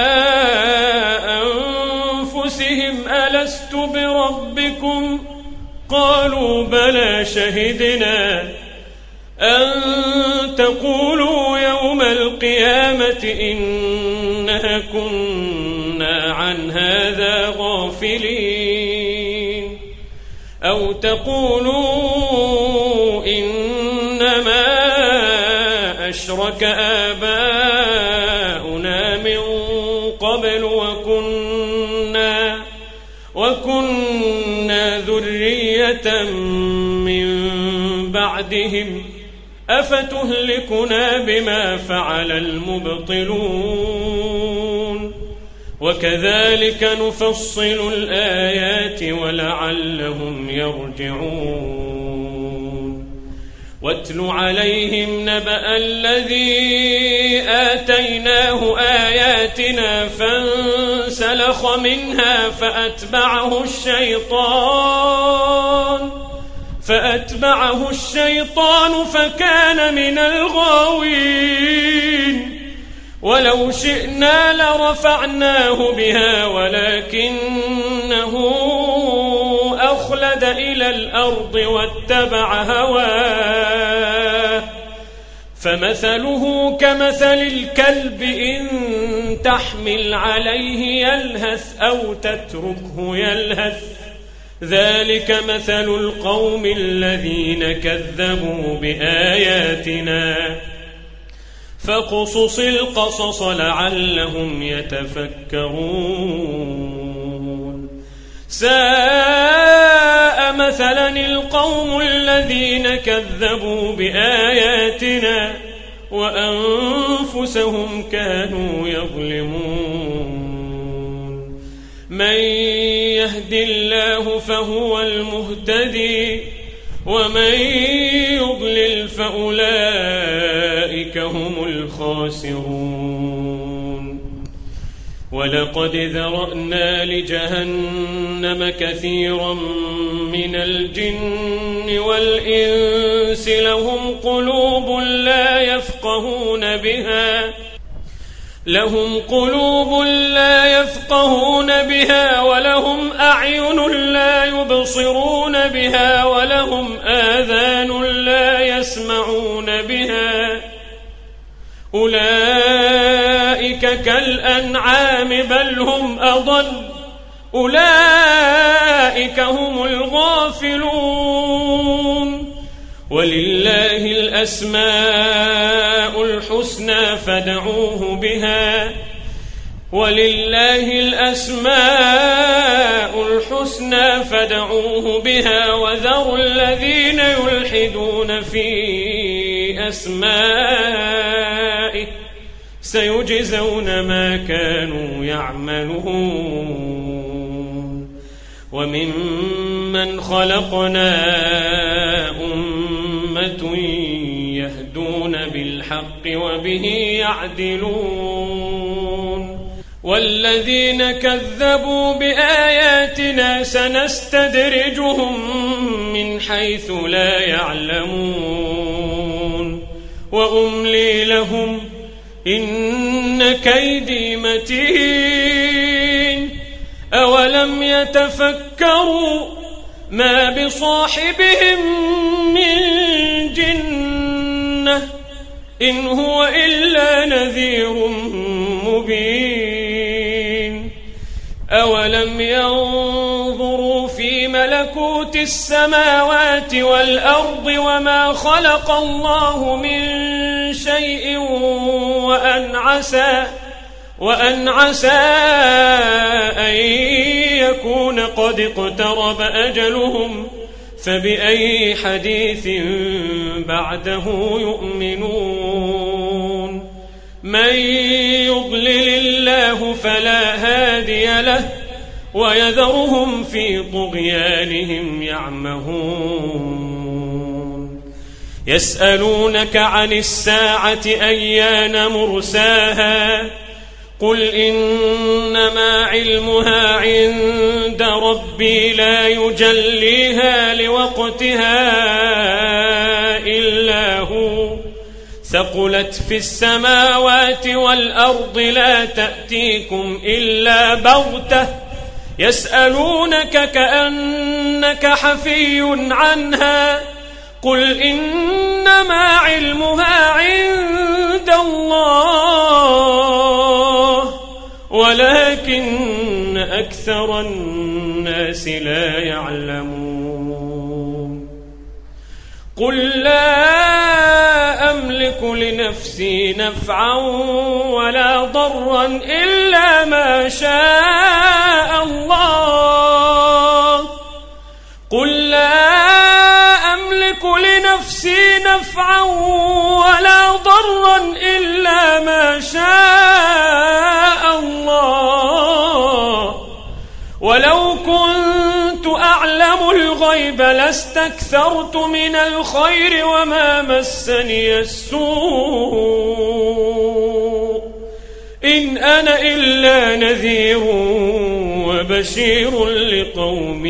أنفسهم ألست بربكم قالوا بلى شهدنا أن تقولوا يوم القيامة إنا كنا عن هذا غافلين أو تقولوا إنما أشرك آباؤنا من قبل وكنا ذرية من بعدهم أفتهلكنا بما فعل المبطلون وكذلك نفصل الآيات ولعلهم يرجعون. واتل عليهم نبأ الذي آتيناه آياتنا فانسلخ منها فأتبعه الشيطان فكان من الغاوين. ولو شئنا لرفعناه بها ولكنه أخلد إلى الأرض واتبع هواه فمثله كمثل الكلب إن تحمل عليه يلهث أو تتركه يلهث ذلك مثل القوم الذين كذبوا بآياتنا فاقصص القصص لعلهم يتفكرون. ساء مثلا القوم الذين كذبوا بآياتنا وأنفسهم كانوا يظلمون. من يهد الله فهو المهتدي ومن يضلل فأولئك هم الخاسرون. ولقد ذرأنا لجهنم كثيرا من الجن والإنس لهم قلوب لا يفقهون بها ولهم أعين لا يبصرون بها ولهم آذان لا يسمعون بها أولئك كالأنعام بل هم أضل أولئك هم الغافلون. ولله الأسماء الحسنى فادعوه بها وذروا الذين يلحدون في أسمائه سيجزون ما كانوا يعملون. وممن خلقنا أمة يهدون بالحق وبه يعدلون. والذين كذبوا بآياتنا سنستدرجهم من حيث لا يعلمون وأملي لهم إن كيدي متين. أولم يتفكروا ما بصاحبهم من جنة إن هو إلا نذير مبين. أولم ينظروا في ملكوت السماوات والأرض وما خلق الله من شيء وأن عسى أن يكون قد اقترب أجلهم فبأي حديث بعده يؤمنون. من يضلل الله فلا هادي له ويذرهم في طغيانهم يعمهون. يسألونك عن الساعة أيان مرساها قل إنما علمها عند ربي لا يجليها لوقتها إلا هو ثقلت في السماوات والأرض لا تأتيكم إلا بغتة يسألونك كأنك حفي عنها قل إنما علمها عند الله ولكن أكثر الناس لا يعلمون قل لا أملك لنفسي نفعا ولا ضرا إلا ما شاء الله قل لا أملك لنفسي نفعا ولا ضرا إلا ما شاء الله ولو كنت أعلم الغيب لاستكثرت من الخير وما مسني السوء إن أنا إلا نذير وبشير لقوم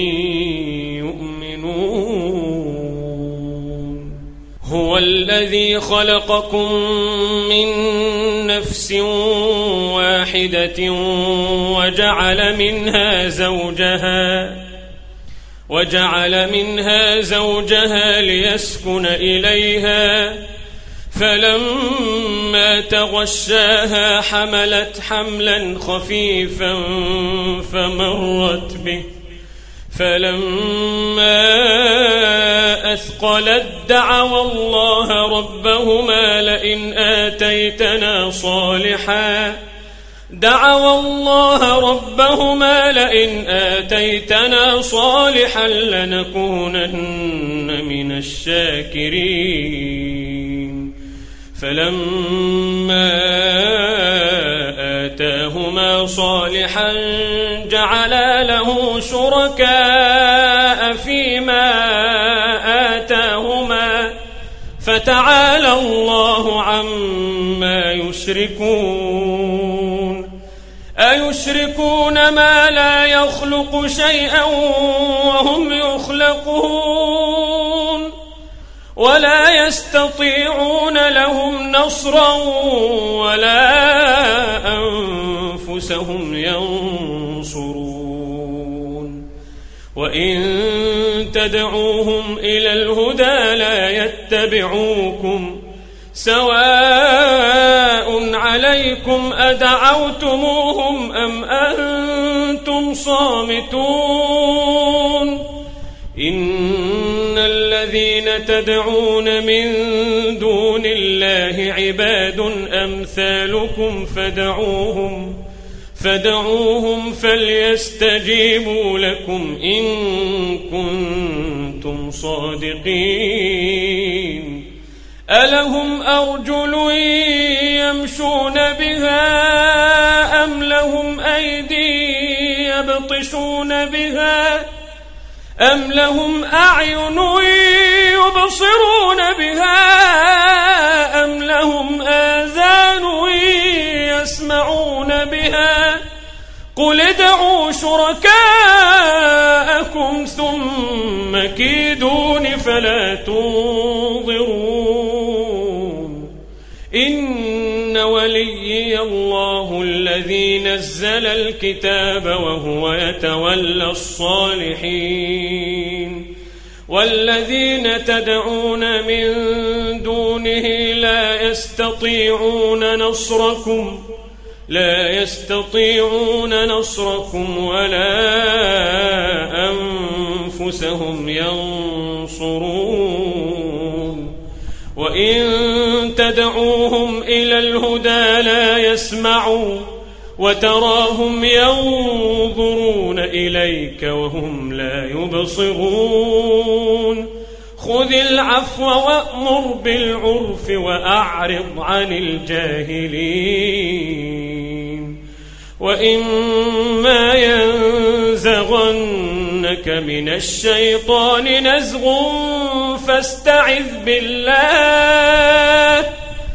يؤمنون هو الذي خلقكم من نفس واحدة وجعل منها زوجها ليسكن إليها فلما تغشاها حملت حملا خفيفا فمرت به فلما أثقلت دعوا الله ربهما لئن آتيتنا صالحا لنكونن من الشاكرين فلما آتاهما صالحا جعلا له شركاء فيما آتاهما فتعالى الله عما يشركون أيشركون ما لا يخلق شيئا وهم يخلقون ولا يستطيعون لهم نصرا ولا أنفسهم ينصرون وإن تدعوهم إلى الهدى لا يتبعوكم سواء عليكم أدعوتموهم أم أنتم صامتون إن الذين تدعون من دون الله عباد أمثالكم فدعوهم فليستجيبوا لكم إن كنتم صادقين ألهم أرجل يمشون بها أم لهم أيدي يبطشون بها أم لهم أعين يبصرون بها أم لهم آذان يسمعون بها قل ادعوا شركاءكم ثم كيدون فلا تنظرون إن وليي الله الذي نزل الكتاب وهو يتولى الصالحين والذين تدعون من دونه لا يستطيعون نصركم ولا أنفسهم ينصرون وإن تدعوهم إلى الهدى لا يسمعوا وتراهم ينظرون إليك وهم لا يبصرون خذ العفو وأمر بالعرف وأعرض عن الجاهلين وإما ينزغنك من الشيطان نزغ فاستعذ بالله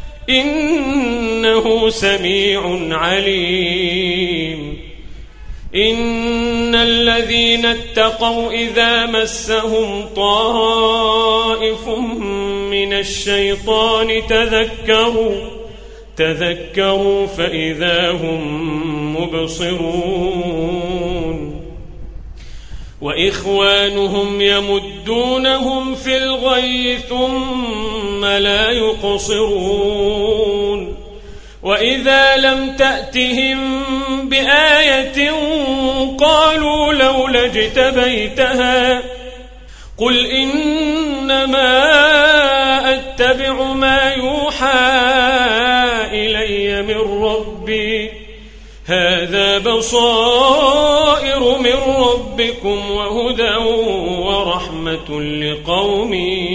إنه سميع عليم. إن الذين اتقوا إذا مسهم طائف من الشيطان تذكروا فإذا هم مبصرون. وإخوانهم يمدونهم في الغي ثم لا يقصرون. وإذا لم تأتهم بآية قالوا لولا اجتبيتها قل إنما أتبع ما يوحى إلي من ربي هذا بصائر من ربكم وهدى ورحمة لقوم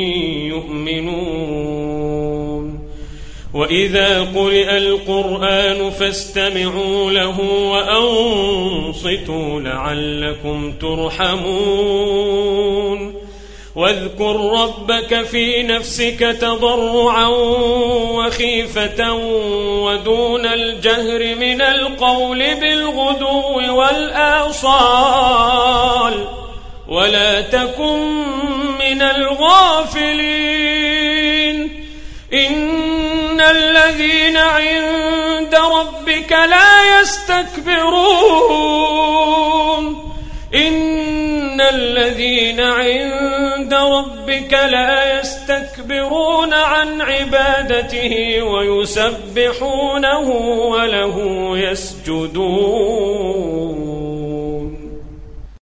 يؤمنون. وإذا قرئ القرآن فاستمعوا له وأنصتوا لعلكم ترحمون. واذكر ربك في نفسك تضرعا وخيفة ودون الجهر من القول بالغدو والآصال ولا تكن من الغافلين. إن الذين عند ربك لا يستكبرون عن عبادته ويسبحونه وله يسجدون.